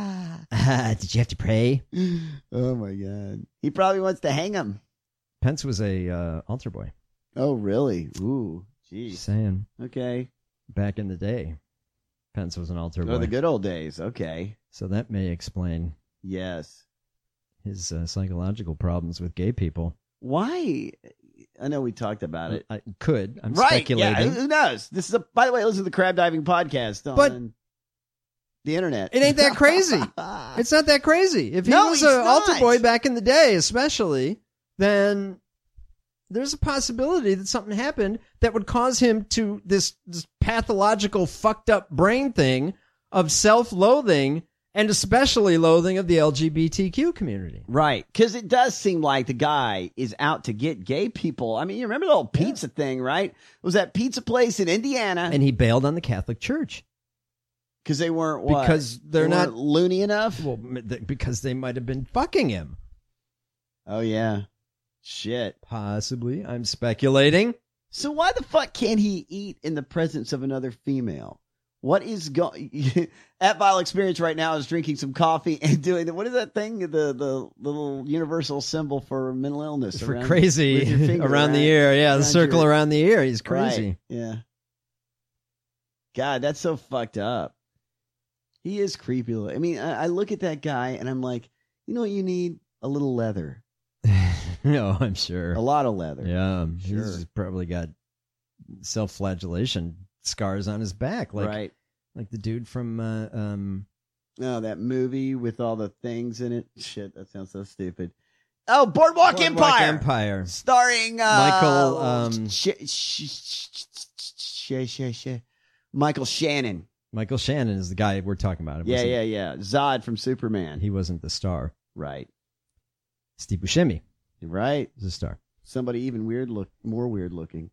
you have to pray? Oh my God! He probably wants to hang him. Pence was a altar boy. Oh really? Ooh, geez. Just saying. Okay. Back in the day, Pence was an altar boy. Oh, the good old days. Okay. So that may explain. Yes. His psychological problems with gay people. Why? I know we talked about it. I'm speculating. Yeah, who knows? This is by the way, listen to the Crab Diving Podcast on the internet. It ain't that crazy. It's not that crazy. If he was an altar boy back in the day, especially, then there's a possibility that something happened that would cause him to this pathological fucked up brain thing of self-loathing, and especially loathing of the LGBTQ community. Right. Because it does seem like the guy is out to get gay people. I mean, you remember the old pizza thing, right? It was that pizza place in Indiana. And he bailed on the Catholic Church. Because they weren't what? Because they're not loony enough? Well, because they might have been fucking him. Oh, yeah. Shit. Possibly. I'm speculating. So why the fuck can't he eat in the presence of another female? What is going... At Vile Experience right now is drinking some coffee and doing... What is that thing? The little universal symbol for mental illness. For crazy. Around the ear. Yeah, the circle around the ear. He's crazy. Right. Yeah. God, that's so fucked up. He is creepy. I mean, I look at that guy and I'm like, you know what you need? A little leather. No, I'm sure. A lot of leather. Yeah. Sure. He's probably got self-flagellation scars on his back, like the dude from that movie with all the things in it. Shit, that sounds so stupid. Oh, Boardwalk Empire, starring Michael Michael Shannon. Michael Shannon is the guy we're talking about. Yeah. Zod from Superman. He wasn't the star, right? Steve Buscemi. Right. Is a star. Somebody even more weird looking.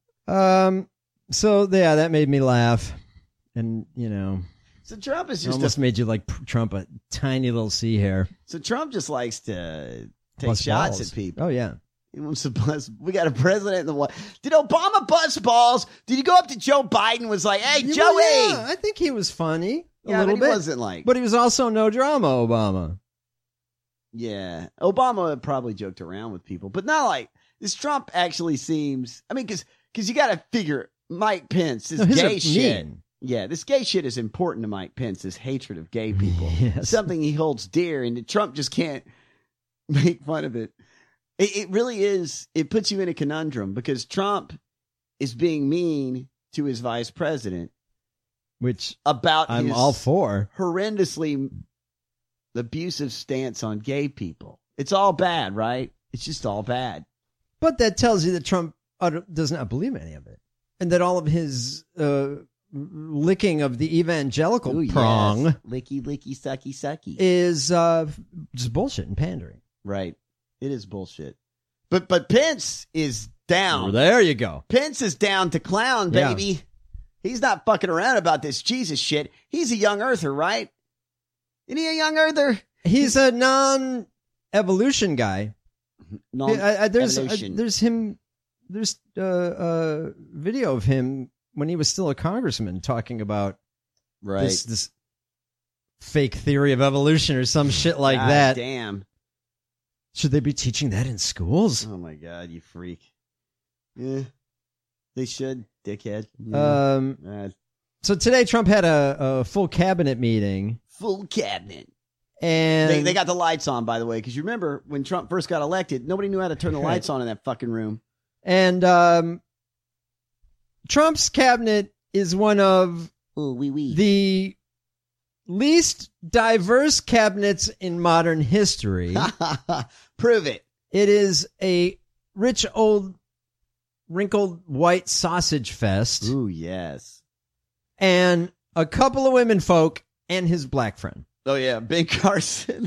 So yeah, that made me laugh. And, you know. So Trump is just almost made you like Trump a tiny little sea hair. So Trump just likes to take Bust shots balls. at people. Oh, yeah. He wants to bust. We got a president in the White. Did Obama bust balls? Did he go up to Joe Biden and was like, hey, Joey? Yeah, I think he was funny a little bit. He wasn't like. But he was also no drama, Obama. Yeah. Obama probably joked around with people, but not like this. Trump actually seems, I mean, because you got to figure Mike Pence, this gay shit. Mean. Yeah, this gay shit is important to Mike Pence, this hatred of gay people. Yes. Something he holds dear, and Trump just can't make fun of it. It really is. It puts you in a conundrum because Trump is being mean to his vice president. Which about I'm his all for. Horrendously abusive stance on gay people. It's all bad, right? It's just all bad. But that tells you that Trump does not believe any of it. And that all of his licking of the evangelical prong. Yes. Licky, licky, sucky, sucky. Is just bullshit and pandering. Right. It is bullshit. But Pence is down. Well, there you go. Pence is down to clown, baby. Yeah. He's not fucking around about this Jesus shit. He's a young earther, right? Isn't he a young earther? He's a non-evolution guy. Non-evolution. There's him. There's a video of him when he was still a congressman talking about this fake theory of evolution or some shit like that. Damn. Should they be teaching that in schools? Oh my God, you freak. Yeah, they should, dickhead. Yeah. So today Trump had a full cabinet meeting. Full cabinet. And they got the lights on, by the way, because you remember when Trump first got elected, nobody knew how to turn the lights on in that fucking room. And Trump's cabinet is one of the least diverse cabinets in modern history. Prove it. It is a rich, old, wrinkled white sausage fest. Ooh, yes. And a couple of women folk and his black friend. Oh, yeah. Ben Carson.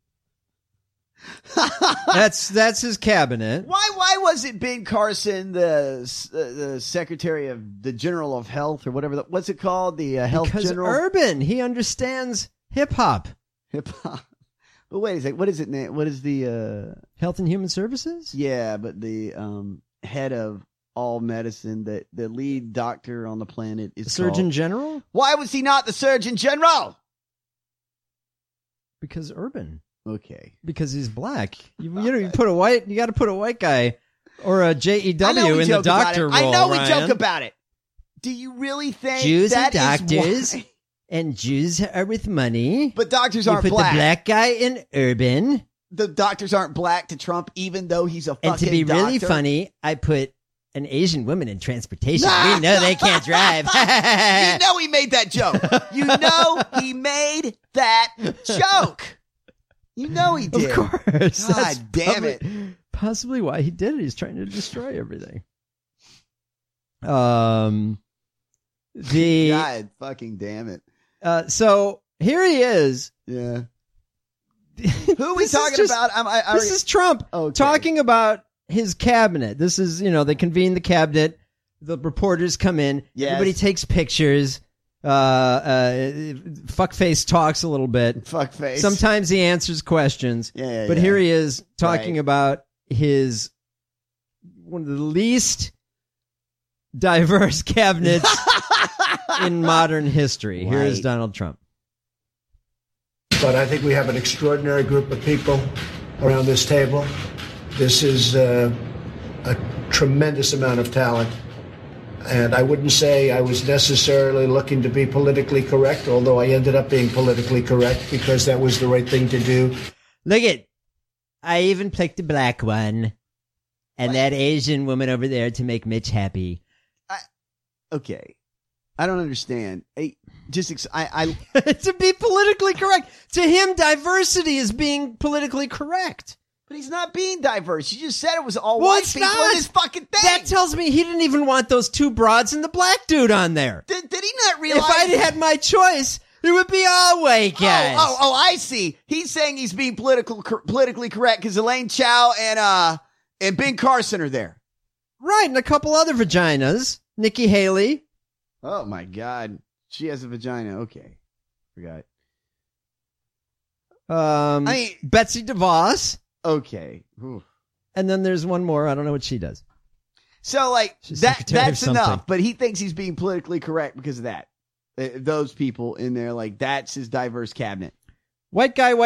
That's his cabinet. Why was it Ben Carson, the Secretary of the General of Health or whatever? What's it called? The Health because General? Urban. He understands hip hop. Hip hop. But wait a second. What is it now? What is the Health and Human Services? Yeah, but the head of all medicine, the lead doctor on the planet is Surgeon General? Why was he not the Surgeon General? Because Urban. Okay. Because he's black. You got to put a white guy or a JEW in the doctor role. I know we Ryan. joke about it. Do you really think Jews that are doctors is why? And Jews are with money? But doctors aren't black. You put the black guy in Urban. The doctors aren't black to Trump, even though he's a fucking doctor. And to be really funny, I put an Asian woman in transportation. We know they can't drive. You know he made that joke. You know he made that joke. You know he did. Of course. God damn it. Possibly why he did it. He's trying to destroy everything. God fucking damn it. So here he is. Yeah. Who are we talking about? This is Trump talking about his cabinet. This is, they convene the cabinet. The reporters come in. Yes. Everybody takes pictures. Fuckface talks a little bit. Fuckface. Sometimes he answers questions. But here he is talking about one of the least diverse cabinets in modern history. Here is Donald Trump. But I think we have an extraordinary group of people around this table. This is a tremendous amount of talent. And I wouldn't say I was necessarily looking to be politically correct, although I ended up being politically correct because that was the right thing to do. Look it. I even picked a black one and that Asian woman over there to make Mitch happy. Okay. I don't understand. To be politically correct. To him, diversity is being politically correct. But he's not being diverse. You just said it was all white people in this fucking thing. That tells me he didn't even want those two broads and the black dude on there. Did he not realize? If I'd had my choice, It would be all white guys. Oh, I see. He's saying he's being politically correct because Elaine Chao and Ben Carson are there. Right, and a couple other vaginas. Nikki Haley. Oh, my God. She has a vagina. Okay. Forgot. Betsy DeVos. Okay. Oof. And then there's one more. I don't know what she does. So, like, She's secretary of that's something. enough. But he thinks he's being politically correct because of that. Those people in there, like, that's his diverse cabinet. White guy,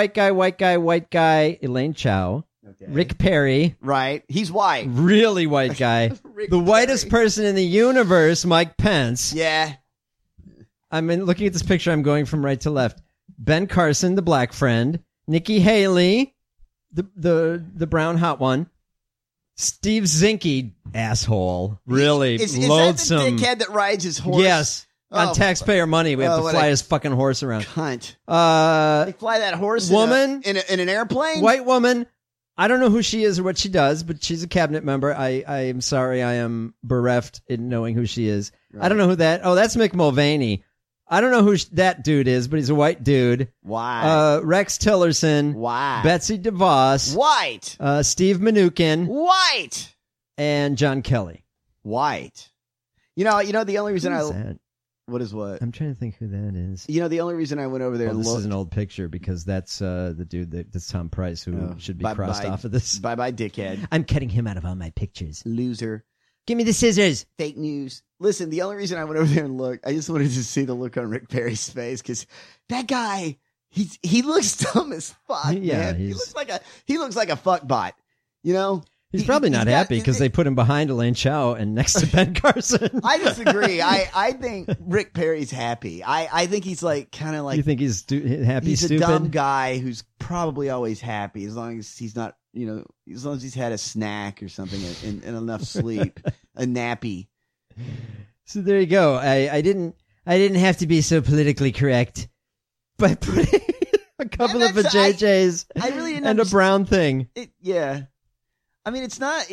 Elaine Chao. Okay. Rick Perry. Right. He's white. Really white guy. The whitest person in the universe, Mike Pence. Yeah. I mean, looking at this picture, I'm going from right to left. Ben Carson, the black friend. Nikki Haley, the brown hot one. Steve Zinke, asshole. Really loathsome. Is that the dickhead that rides his horse? Yes. On taxpayer money, we have to fly his fucking horse around. Cunt. They fly that horse woman in an airplane? White woman. I don't know who she is or what she does, but she's a cabinet member. I am sorry, I am bereft in knowing who she is. Right. I don't know who that. Oh, that's Mick Mulvaney. I don't know who that dude is, but he's a white dude. Why? Rex Tillerson. Why? Betsy DeVos. White. Steve Mnuchin. White. And John Kelly. White. You know the only reason that? What is what? I'm trying to think who that is. You know, the only reason I went over there and this looked. Is an old picture because that's the dude that's Tom Price who should be crossed off of this. Bye-bye, dickhead. I'm cutting him out of all my pictures. Loser. Give me the scissors. Fake news. Listen, the only reason I went over there and looked, I just wanted to see the look on Rick Perry's face because that guy, he looks dumb as fuck. Yeah, man. He looks like a fuck bot. You know. He's probably not happy because they put him behind Elaine Chao and next to Ben Carson. I disagree. I think Rick Perry's happy. I think he's like kind of like. You think he's happy? He's stupid? a dumb guy who's probably always happy as long as he's not, as long as he's had a snack or something and enough sleep, a nappy. So there you go. I didn't have to be so politically correct by putting a couple of JJs I really didn't and a brown thing. Yeah. I mean, it's not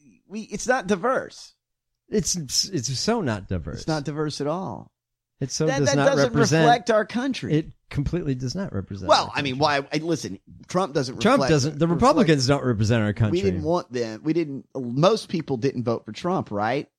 diverse. It's so not diverse. It's not diverse at all. It so that does not doesn't reflect our country. It completely does not represent. Well, I mean, why? Listen, Trump doesn't. The Republicans don't represent our country. We didn't want them. Most people didn't vote for Trump, right?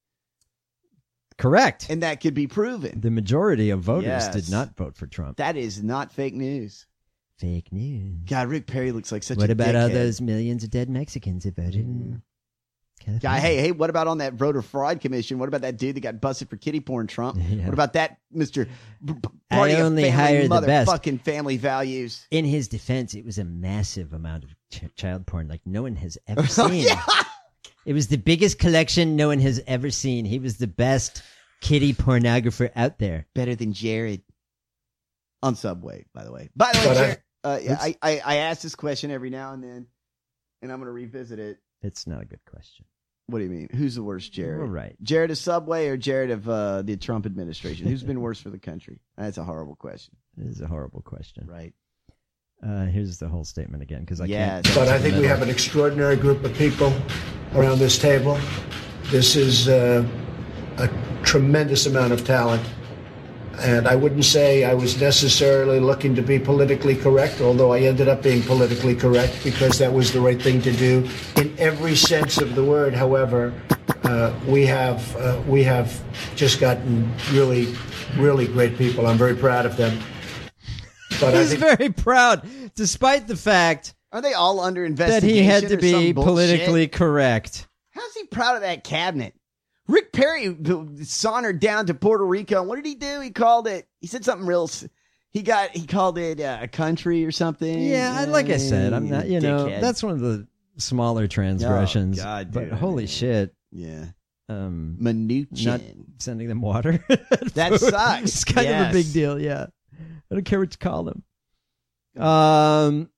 Correct. And that could be proven. The majority of voters did not vote for Trump. That is not fake news. Fake news. God, Rick Perry looks like such a What about dickhead. all those millions of dead Mexicans that voted in California? God, hey, what about on that voter fraud commission? What about that dude that got busted for kitty porn, Trump? Yeah. What about that, Mr. I only hire the best. Motherfucking family values. In his defense, it was a massive amount of child porn like no one has ever seen. It was the biggest collection no one has ever seen. He was the best kitty pornographer out there. Better than Jared. On Subway, by the way. Jared, I ask this question every now and then, and I'm going to revisit it. It's not a good question. What do you mean? Who's the worst, Jared? Well, right. Jared of Subway or Jared of the Trump administration? Who's been worse for the country? That's a horrible question. It is a horrible question. Right. Here's the whole statement again, because I can't. But I think we have an extraordinary group of people around this table. This is a tremendous amount of talent. And I wouldn't say I was necessarily looking to be politically correct, although I ended up being politically correct because that was the right thing to do in every sense of the word. However, we have just gotten really, really great people. I'm very proud of them. But He's very proud, despite the fact are they all under investigation that he had to or be some politically bullshit? correct. How's he proud of that cabinet? Rick Perry sauntered down to Puerto Rico. What did he do? He called it. He said something real. He called it a country or something. Yeah, like I said, I'm not. Dickhead. That's one of the smaller transgressions. Oh, God, but dude, holy shit. Yeah. Mnuchin. Not sending them water. That sucks. It's kind of a big deal. Yeah. I don't care what you call them.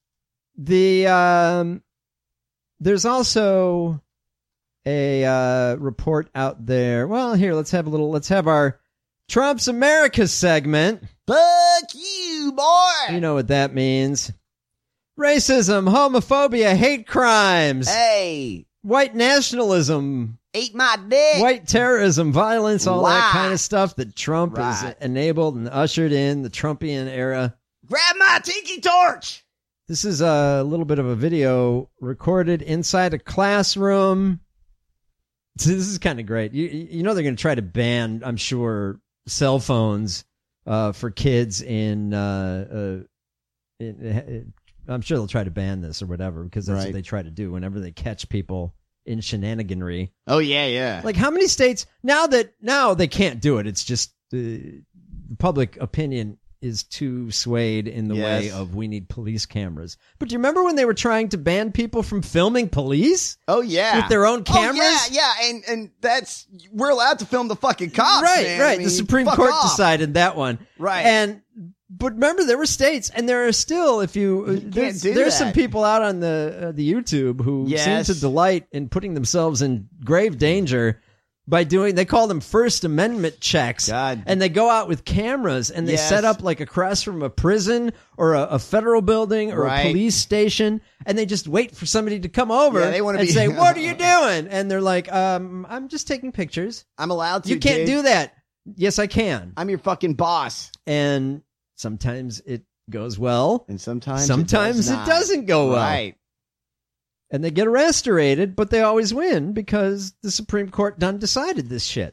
There's also a report out there. Well, here, let's have our Trump's America segment. Fuck you, boy. You know what that means. Racism, homophobia, hate crimes. Hey, white nationalism, eat my dick, white terrorism, violence, all that Why? kind of stuff that Trump has enabled and ushered in the Trumpian era. Grab my tiki torch. This is a little bit of a video recorded inside a classroom. So this is kind of great. You know they're going to try to ban, I'm sure, cell phones for kids in I'm sure they'll try to ban this or whatever because that's what they try to do whenever they catch people in shenaniganry. Oh, yeah. Like how many states now they can't do it. It's just the public opinion is too swayed in the way of we need police cameras. But do you remember when they were trying to ban people from filming police? Oh, yeah. With their own cameras? Oh, yeah. And that's, we're allowed to film the fucking cops, man. Right. I mean, the Supreme fuck Court off. decided that one. Right. But remember, there were states, and there are still, there's some people out on the YouTube who seem to delight in putting themselves in grave danger by they call them First Amendment checks. And they go out with cameras and they set up like across from a prison or a federal building or a police station, and they just wait for somebody to come over and say, "What are you doing?" And they're like, "I'm just taking pictures. I'm allowed to. You can't do that." Yes, I can. I'm your fucking boss. And sometimes it goes well, and sometimes it doesn't go well. Right. And they get arrested, but they always win because the Supreme Court done decided this shit.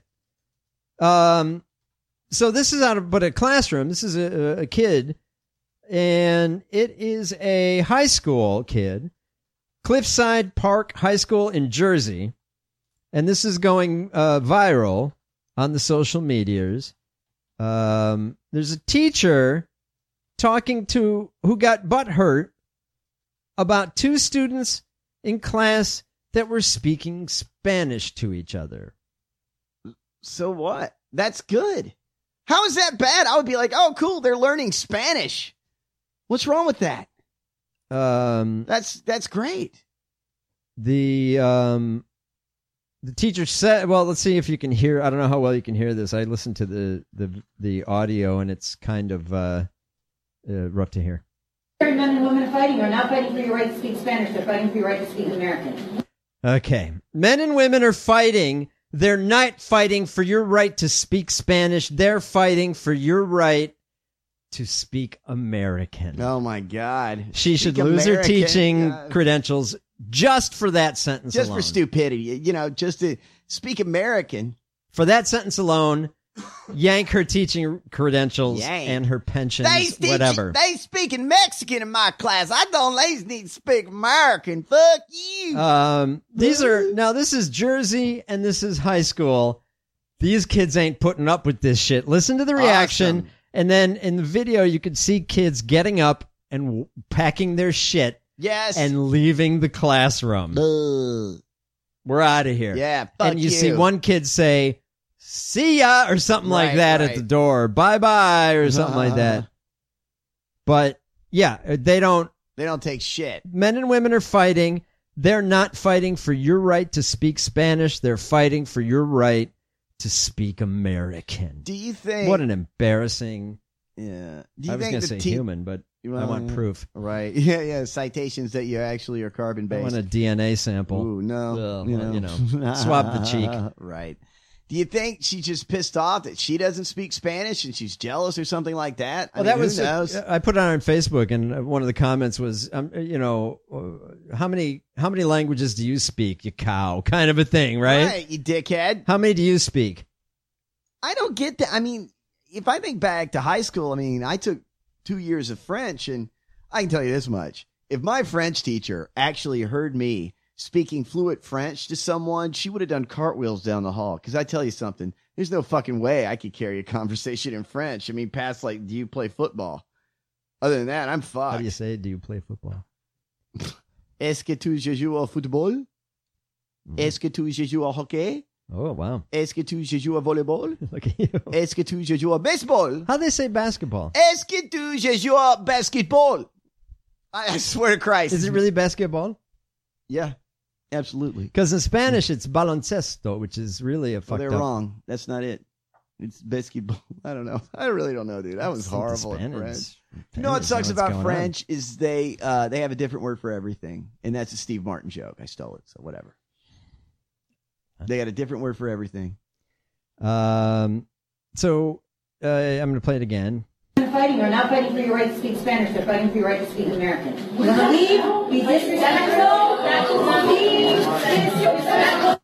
So this is out of a classroom. This is a kid, and it is a high school kid, Cliffside Park High School in Jersey, and this is going viral on the social medias. There's a teacher who got butt hurt about two students in class that were speaking Spanish to each other. So what? That's good. How is that bad? I would be like, oh, cool, they're learning Spanish. What's wrong with that? That's great. The teacher said, well, let's see if you can hear. I don't know how well you can hear this. I listened to the audio, and it's kind of rough to hear. Men and women are fighting. They're not fighting for your right to speak Spanish. They're fighting for your right to speak American. Okay. Men and women are fighting. They're not fighting for your right to speak Spanish. They're fighting for your right to speak American. Oh, my God. She should lose her teaching credentials just for that sentence alone. Just for stupidity. Just to speak American. For that sentence alone, yank her teaching credentials and her pensions, whatever. They speaking Mexican in my class. I don't need to speak American. Fuck you. This is Jersey and this is high school. These kids ain't putting up with this shit. Listen to the reaction. Awesome. And then in the video, you could see kids getting up and packing their shit. Yes. And leaving the classroom. We're out of here. Yeah, fuck and you see one kid say, "See ya," or something like that at the door. Bye-bye, or something like that. But, yeah, they don't take shit. Men and women are fighting. They're not fighting for your right to speak Spanish. They're fighting for your right to speak American. Do you think... What an embarrassing... Yeah. I was going to say human, but I want proof. Right. Yeah. Citations that you actually are carbon-based. I want a DNA sample. Ooh, no. Swab the cheek. Right. Do you think she's just pissed off that she doesn't speak Spanish and she's jealous or something like that? Who knows? I put it on Facebook, and one of the comments was, how many languages do you speak, you cow? Kind of a thing, right? Right, you dickhead. How many do you speak? I don't get that. I mean, if I think back to high school, I took 2 years of French, and I can tell you this much. If my French teacher actually heard me speaking fluent French to someone, she would have done cartwheels down the hall. Because I tell you something, there's no fucking way I could carry a conversation in French. Past do you play football? Other than that, I'm fucked. How do you say, do you play football? Est-ce que tu joues au football? Est-ce que tu joues au hockey? Oh, wow. Est-ce que tu joues au volleyball? Look at you. Est-ce que tu joues au baseball? How do they say basketball? Est-ce que tu joues au basketball? I swear to Christ. Is it really basketball? Yeah. Absolutely. Because in Spanish, it's baloncesto, which is really a fucked up. They're wrong. That's not it. It's basketball. I don't know. I really don't know, dude. That was horrible at French. You know what sucks about French is they have a different word for everything, and that's a Steve Martin joke. I stole it, so whatever. They got a different word for everything. So I'm going to play it again. Fighting or not fighting for your right to speak Spanish, they're fighting for your right to speak American. You want to leave? Be disrespectful? Leave disrespectful.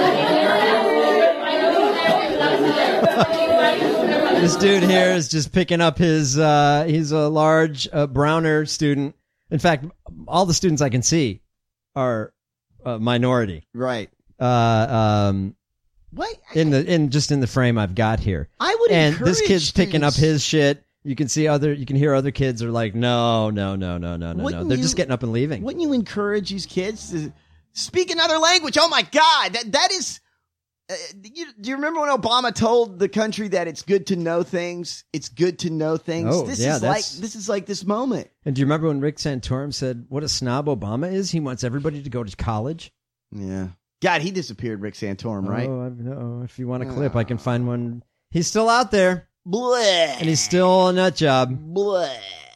This dude here is just picking up his, he's a large, Browner student. In fact, all the students I can see are minority. Right. What? In the frame I've got here. I would and encourage this kid's picking up students- his shit. You can hear other kids are like, no. They're just getting up and leaving. Wouldn't you encourage these kids to speak another language? Oh my God, that is. Do you remember when Obama told the country that it's good to know things? It's good to know things. Oh, this yeah, is like this moment. And do you remember when Rick Santorum said, what a snob Obama is? He wants everybody to go to college. Yeah. God, he disappeared, Rick Santorum, right? Oh, no. If you want a clip, I can find one. He's still out there. Bleh. And he's still a nut job. Bleh.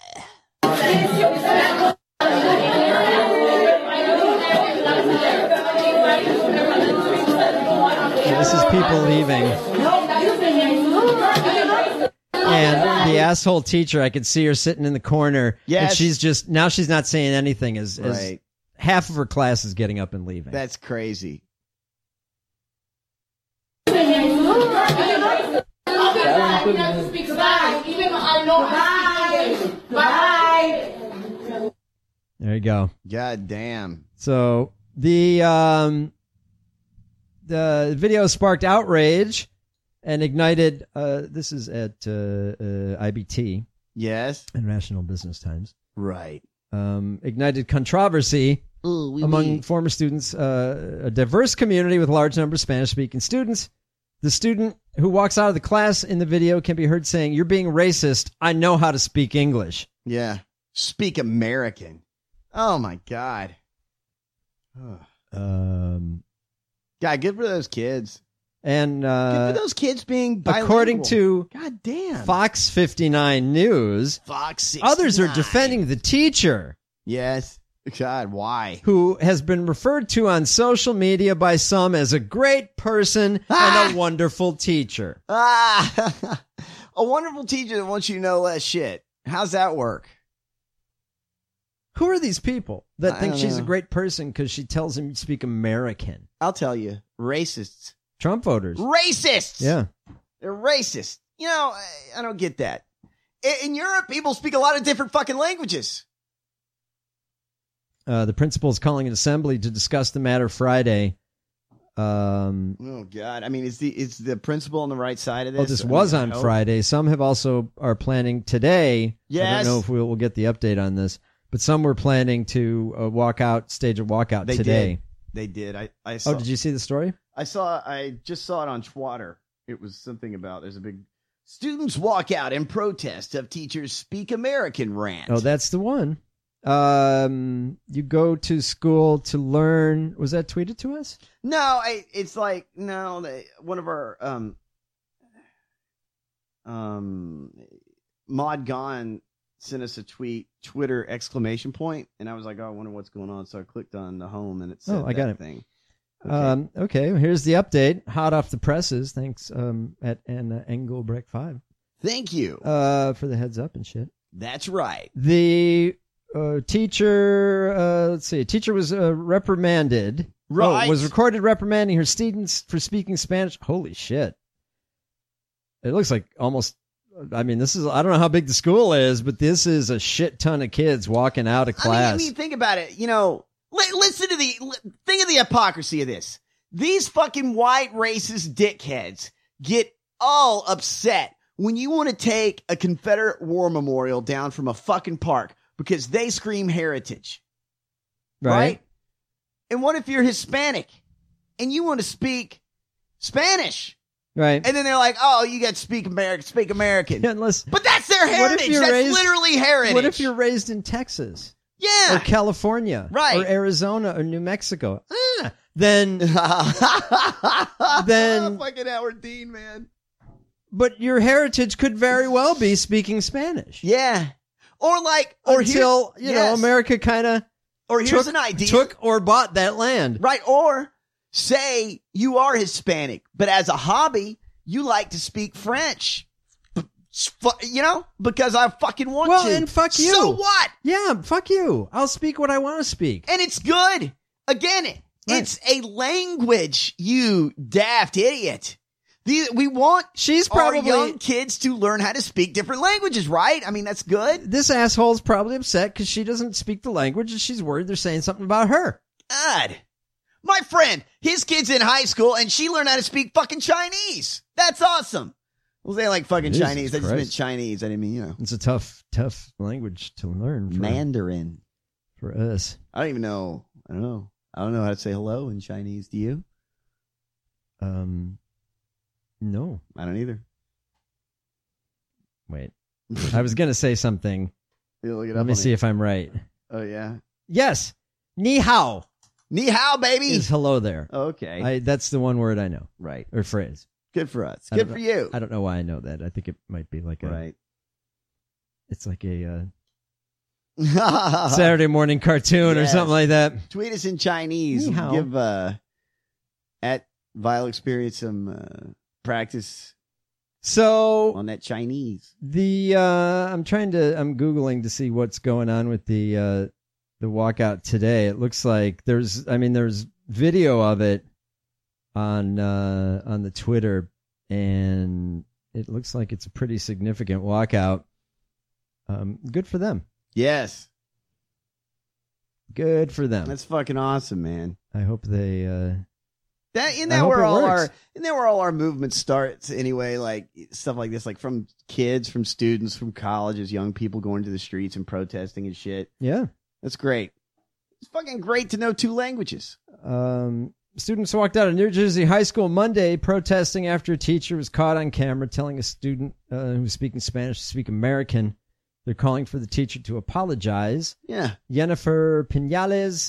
This is people leaving. And the asshole teacher, I could see her sitting in the corner. Yes. And she's not saying anything as Right. half of her class is getting up and leaving. That's crazy. There you go. God damn. So the video sparked outrage and ignited. This is at IBT. Yes. International Business Times. Right. Ignited controversy among former students. A diverse community with a large number of Spanish-speaking students. The student who walks out of the class in the video can be heard saying, "You're being racist. I know how to speak English." Yeah. Speak American. Oh my God. God, good for those kids. And good for those kids being bilingual. according to God damn. Fox 59 News, Fox 69. others are defending the teacher. Yes. God, why? Who has been referred to on social media by some as a great person and a wonderful teacher. A wonderful teacher that wants you to know less shit. How's that work? Who are these people that I think don't she's know. a great person because she tells him to speak American? I'll tell you. Racists. Trump voters. Racists! Yeah. They're racist. You know, I don't get that. In Europe, people speak a lot of different fucking languages. The principal is calling an assembly to discuss the matter Friday. Oh God! I mean, is the principal on the right side of this? Oh, this was on Friday. Some have also are planning today. Yes. I don't know if we'll get the update on this, but some were planning to stage a walkout today. They did. I saw. Oh, did you see the story? I just saw it on Twitter. It was something about there's a big students walk out in protest of teachers speak American rant. Oh, that's the one. You go to school to learn. Was that tweeted to us? No, it's like one of our Mod Gone sent us a Twitter exclamation point, and I was like, oh, I wonder what's going on. So I clicked on the home, and it said I got it. thing. Okay, here's the update. Hot off the presses. Thanks at Anna Engelbrecht 5. Thank you for the heads up and shit. That's right. The teacher, teacher was reprimanded. Right. Was recorded reprimanding her students for speaking Spanish. Holy shit. It looks like almost, I mean, I don't know how big the school is, but this is a shit ton of kids walking out of class. I mean, think about it. You know, listen to think of the hypocrisy of this. These fucking white racist dickheads get all upset when you want to take a Confederate war memorial down from a fucking park because they scream heritage. Right? And what if you're Hispanic and you want to speak Spanish? Right. And then they're like, oh, you got to speak American. Yeah, but that's their heritage. That's literally heritage. What if you're raised in Texas? Yeah. Or California. Right. Or Arizona or New Mexico. Then fucking Howard Dean, man. But your heritage could very well be speaking Spanish. Yeah. Or America kind of here's an idea. Took or bought that land. Right. Or say you are Hispanic, but as a hobby, you like to speak French. Because I fucking want to. Well, and fuck you. So what? Yeah, fuck you. I'll speak what I want to speak. And it's good. Again, it's a language, you daft idiot. We want our young kids to learn how to speak different languages, right? I mean, that's good. This asshole's probably upset because she doesn't speak the language and she's worried they're saying something about her. God. My friend, his kid's in high school and she learned how to speak fucking Chinese. That's awesome. Well, they like fucking Jesus Chinese. I just Christ. meant Chinese. I didn't mean, It's a tough language to learn. Mandarin. For us. I don't even know. I don't know how to say hello in Chinese. Do you? No. I don't either. Wait. I was going to say something. Let me see if I'm right. Oh, yeah? Yes. Ni hao. Ni hao, baby. Is hello there. Okay. That's the one word I know. Right. Or phrase. Good for us. Good for you. I don't know why I know that. I think it might be like it's like a Saturday morning cartoon or something like that. Tweet us in Chinese. Ni hao. Give at Vile Experience some practice. So on that Chinese. I'm Googling to see what's going on with the walkout today. It looks like there's video of it on the Twitter, and it looks like it's a pretty significant walkout. Good for them. Yes. Good for them. That's fucking awesome, man. I hope they Isn't that where all our movement starts anyway? Like stuff like this, like from kids, from students, from colleges, young people going to the streets and protesting and shit. Yeah. That's great. It's fucking great to know two languages. Students walked out of New Jersey High School Monday protesting after a teacher was caught on camera telling a student who was speaking Spanish to speak American. They're calling for the teacher to apologize. Yeah. Jennifer Pinales,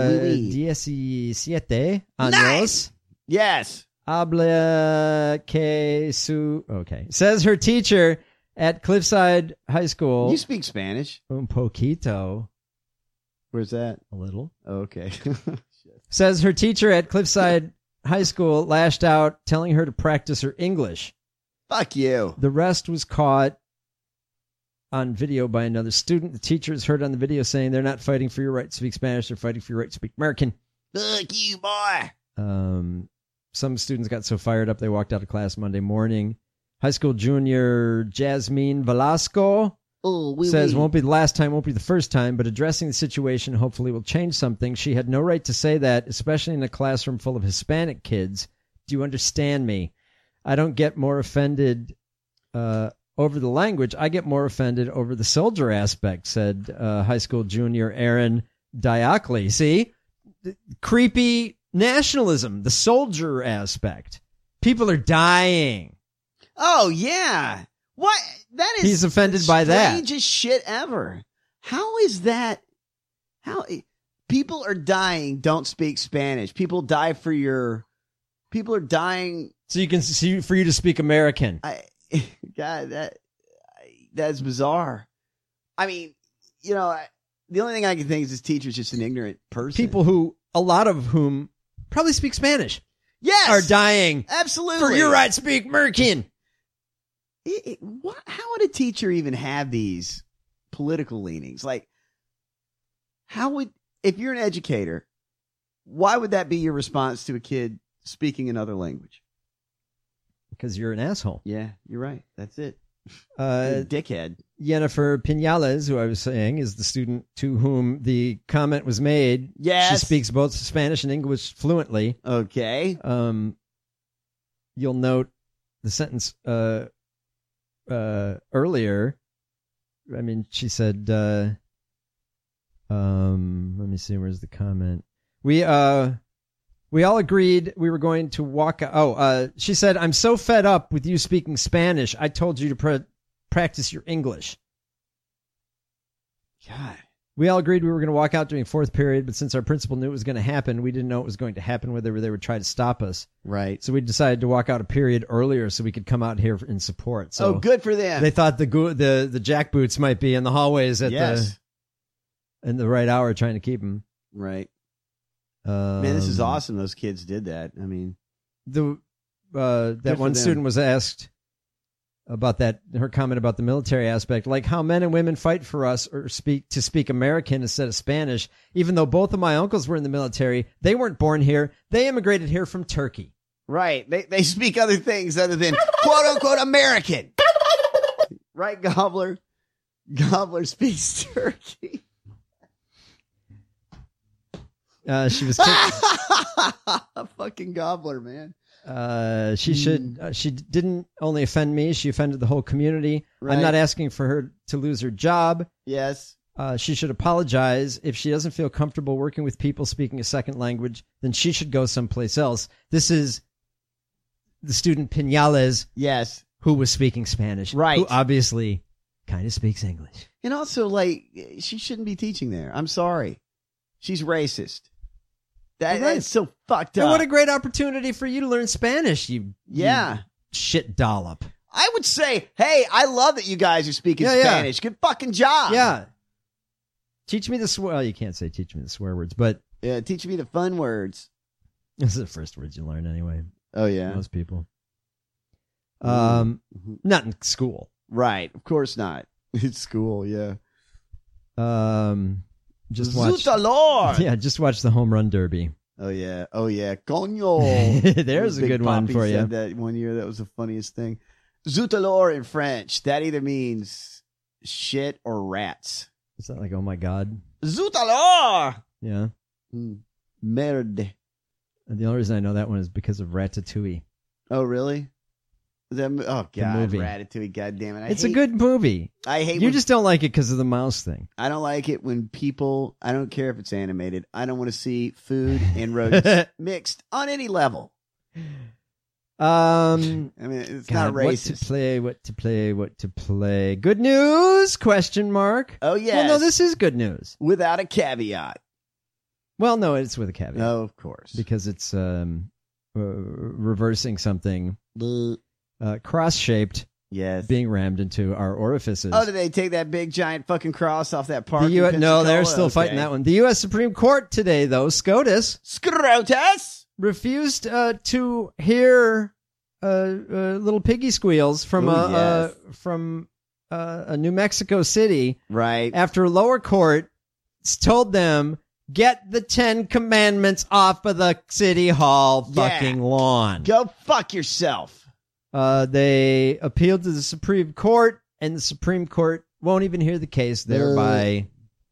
17 años. Nice. Yes. Habla que su... Okay. Says her teacher at Cliffside High School. You speak Spanish? Un poquito. Where's that? A little. Oh, okay. Says her teacher at Cliffside High School lashed out, telling her to practice her English. Fuck you. The rest was caught on video by another student. The teacher is heard on the video saying they're not fighting for your right to speak Spanish, they're fighting for your right to speak American. Fuck you, boy. Some students got so fired up they walked out of class Monday morning. High school junior Jasmine Velasco says won't be the last time, won't be the first time, but addressing the situation hopefully will change something. She had no right to say that, especially in a classroom full of Hispanic kids. Do you understand me? I don't get more offended over the language. I get more offended over the soldier aspect, said high school junior Aaron Diocley. See? Creepy nationalism, the soldier aspect. People are dying. Oh, yeah. What? That is He's offended by that. Strangest shit ever. How is that? How people are dying? Don't speak Spanish. People die for your. People are dying. So you can see for you to speak American. God, that's bizarre. I mean, the only thing I can think is this teacher's just an ignorant person. People who, a lot of whom probably speak Spanish. Yes, are dying. Absolutely. For your right to speak American. How would a teacher even have these political leanings? Like, if you're an educator, why would that be your response to a kid speaking another language? Because you're an asshole. Yeah, you're right. That's it. Dickhead. Jennifer Pinales, who I was saying, is the student to whom the comment was made. Yes. She speaks both Spanish and English fluently. Okay. You'll note the sentence earlier. I mean, she said, let me see, where's the comment? We all agreed we were going to walk. She said, I'm so fed up with you speaking Spanish. I told you to practice your English. God. We all agreed we were going to walk out during fourth period, but since our principal knew it was going to happen, we didn't know it was going to happen, whether they would try to stop us. Right. So we decided to walk out a period earlier so we could come out here in support. So good for them. They thought the jackboots might be in the hallways in the right hour trying to keep them. Right. Man, this is awesome. Those kids did that. I mean, that one student was asked about her comment about the military aspect, like how men and women fight for us or speak American instead of Spanish. Even though both of my uncles were in the military, they weren't born here. They immigrated here from Turkey. Right. They speak other things other than quote unquote American. Right, Gobbler? Gobbler speaks Turkey. She was kicked. Fucking Gobbler, man. She didn't only offend me, she offended the whole community. Right. I'm not asking for her to lose her job. Yes. She should apologize. If she doesn't feel comfortable working with people speaking a second language, then she should go someplace else. This is the student Pinales. Yes. Who was speaking Spanish. Right. Who obviously kind of speaks English. And also, like, she shouldn't be teaching there. I'm sorry. She's racist. That's so fucked up. And what a great opportunity for you to learn Spanish, you shit dollop. I would say, hey, I love that you guys are speaking Spanish. Good fucking job. Yeah. Teach me the swear. Well, you can't say teach me the swear words, but yeah, teach me the fun words. Those are the first words you learn anyway. Oh yeah, most people. Not in school, right? Of course not. It's school, yeah. Just watch. Lord. Yeah, just watch the home run derby. Oh yeah, coño. There's a good one for you. Said that one year, that was the funniest thing. Zoutalor in French, that either means shit or rats. Is that like, oh my god? Zoutalor! Yeah. Merde. And the only reason I know that one is because of Ratatouille. Oh, really? Oh, God. Movie. Ratatouille, God damn it. It's a good movie. I hate You just don't like it because of the mouse thing. I don't like it when people, I don't care if it's animated, I don't want to see food and rodents mixed on any level. I mean, it's not racist. What to play. Good news? Question mark. Oh, yes. Well, no, this is good news. Without a caveat. Well, no, it's with a caveat. No, of course. Because it's reversing something cross-shaped. Yes. Being rammed into our orifices. Oh, did they take that big giant fucking cross off that park? No, they're still fighting that one. The U.S. Supreme Court today, though, SCOTUS, refused to hear little piggy squeals from a New Mexico City. Right. After lower court told them, get the 10 Commandments off of the City Hall fucking lawn. Go fuck yourself. They appealed to the Supreme Court, and the Supreme Court won't even hear the case, thereby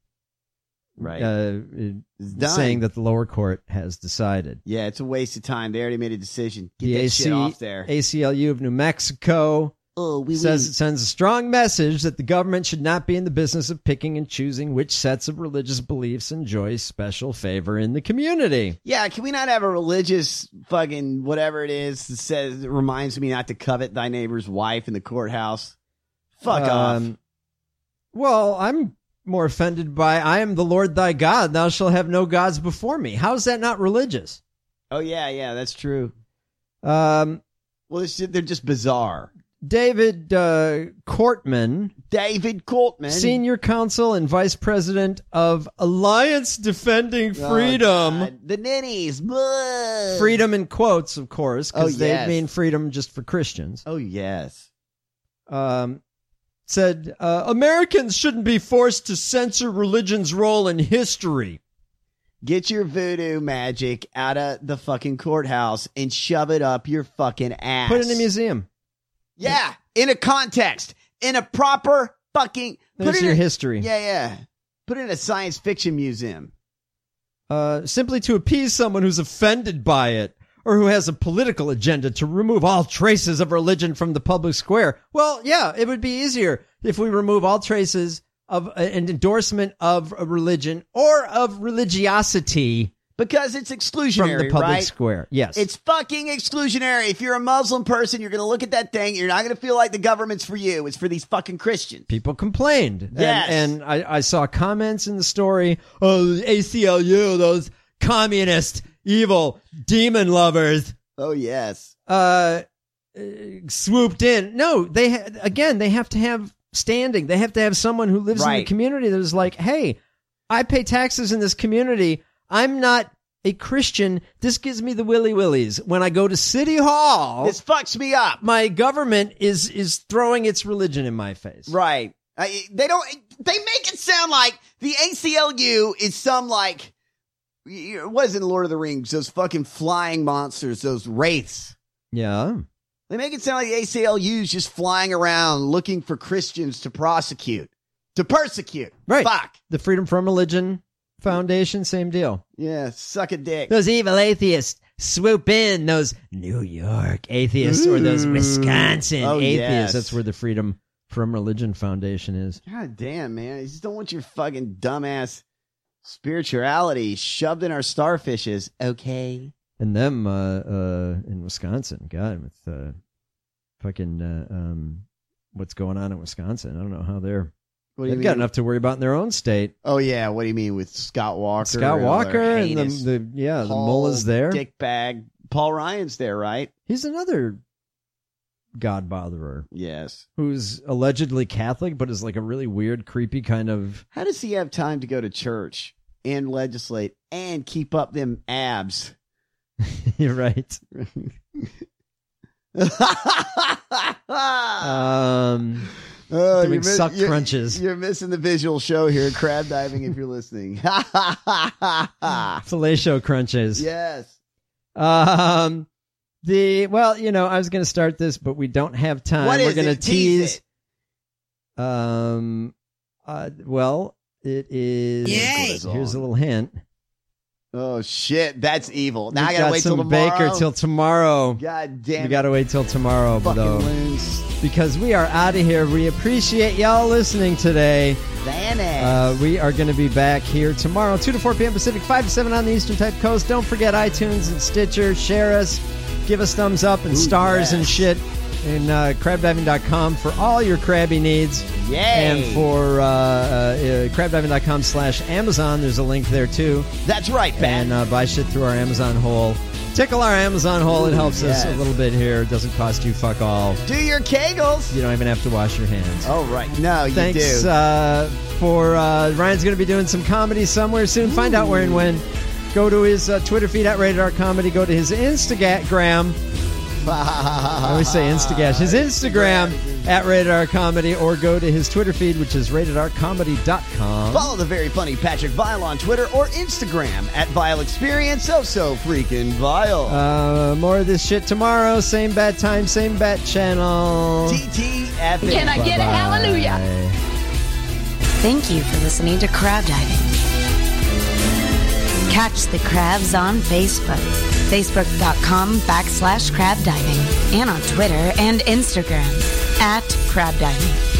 saying that the lower court has decided. Yeah, it's a waste of time. They already made a decision. Get that shit off there. ACLU of New Mexico says it sends a strong message that the government should not be in the business of picking and choosing which sets of religious beliefs enjoy special favor in the community. Yeah, can we not have a religious fucking whatever it is that says it reminds me not to covet thy neighbor's wife in the courthouse? Fuck off. Well, I'm more offended by I am the Lord thy God, thou shalt have no gods before me. How is that not religious? Oh yeah, that's true. Well, they're just bizarre. David Cortman, Senior Counsel and Vice President of Alliance Defending Freedom. God. The ninnies. Freedom in quotes, of course, because they mean freedom just for Christians. Oh, yes. Said, Americans shouldn't be forced to censor religion's role in history. Get your voodoo magic out of the fucking courthouse and shove it up your fucking ass. Put it in a museum. Yeah, in a context, in a proper fucking. There's your history. Yeah. Put it in a science fiction museum. Simply to appease someone who's offended by it or who has a political agenda to remove all traces of religion from the public square. Well, yeah, it would be easier if we remove all traces of an endorsement of a religion or of religiosity. Because it's exclusionary, from the public right? square. Yes. It's fucking exclusionary. If you're a Muslim person, you're going to look at that thing. You're not going to feel like the government's for you. It's for these fucking Christians. People complained. Yes. And I saw comments in the story. Oh, ACLU, those communist, evil, demon lovers. Oh, yes. Swooped in. No, they have to have standing. They have to have someone who lives in the community that is like, hey, I pay taxes in this community. I'm not a Christian, this gives me the willy willies. When I go to City Hall, This fucks me up. my government is throwing its religion in my face. Right. They make it sound like the ACLU is some like, what is it in Lord of the Rings? Those fucking flying monsters, those wraiths. Yeah. They make it sound like the ACLU is just flying around looking for Christians to persecute. Right. Fuck. The Freedom from Religion Foundation, same deal. Yeah, suck a dick. Those evil atheists swoop in, those New York atheists or those Wisconsin atheists. Yes. That's where the Freedom from Religion Foundation is. God damn, man. I just don't want your fucking dumbass spirituality shoved in our starfishes, okay? And them in Wisconsin, God, with fucking what's going on in Wisconsin. I don't know how they've got enough to worry about in their own state. Oh, yeah. What do you mean with Scott Walker? Scott Walker and the mullahs there. Dickbag. Paul Ryan's there, right? He's another God botherer. Yes. Who's allegedly Catholic, but is like a really weird, creepy kind of... How does he have time to go to church and legislate and keep up them abs? You're right. Doing suck crunches. You're missing the visual show here, crab diving, if you're listening. Fellatio crunches. Yes. I was going to start this, but we don't have time. What We're is going to it? tease. It is. Yay. Here's a little hint. Oh shit, that's evil. Now We I gotta got wait till some tomorrow. Baker till tomorrow. God damn it. We gotta wait till tomorrow, Fucking though, loons. because we are out of here. We appreciate y'all listening today. We are going to be back here tomorrow, 2 to 4 p.m. Pacific, 5 to 7 on the Eastern Type Coast. Don't forget iTunes and Stitcher. Share us. Give us thumbs up and stars and shit. And crabdiving.com for all your crabby needs. Yay! And for crabdiving.com/Amazon, there's a link there too. That's right, Ben. And buy shit through our Amazon hole. Tickle our Amazon hole. It helps us a little bit here. It doesn't cost you fuck all. Do your kegels. You don't even have to wash your hands. Oh, right. No, you Thanks, do. Ryan's going to be doing some comedy somewhere soon. Find out where and when. Go to his Twitter feed at Rated R Comedy. Go to his Instagram. I always say Instagash. His Instagram at Rated R Comedy, or go to his Twitter feed, which is ratedrcomedy.com. Follow the very funny Patrick Vile on Twitter or Instagram at Vile Experience. So freaking vile. More of this shit tomorrow. Same bad time, same bad channel. TTF. Can I get a hallelujah? Thank you for listening to Crab Diving. Catch the crabs on Facebook. Facebook.com/crabdiving. And on Twitter and Instagram at crabdiving.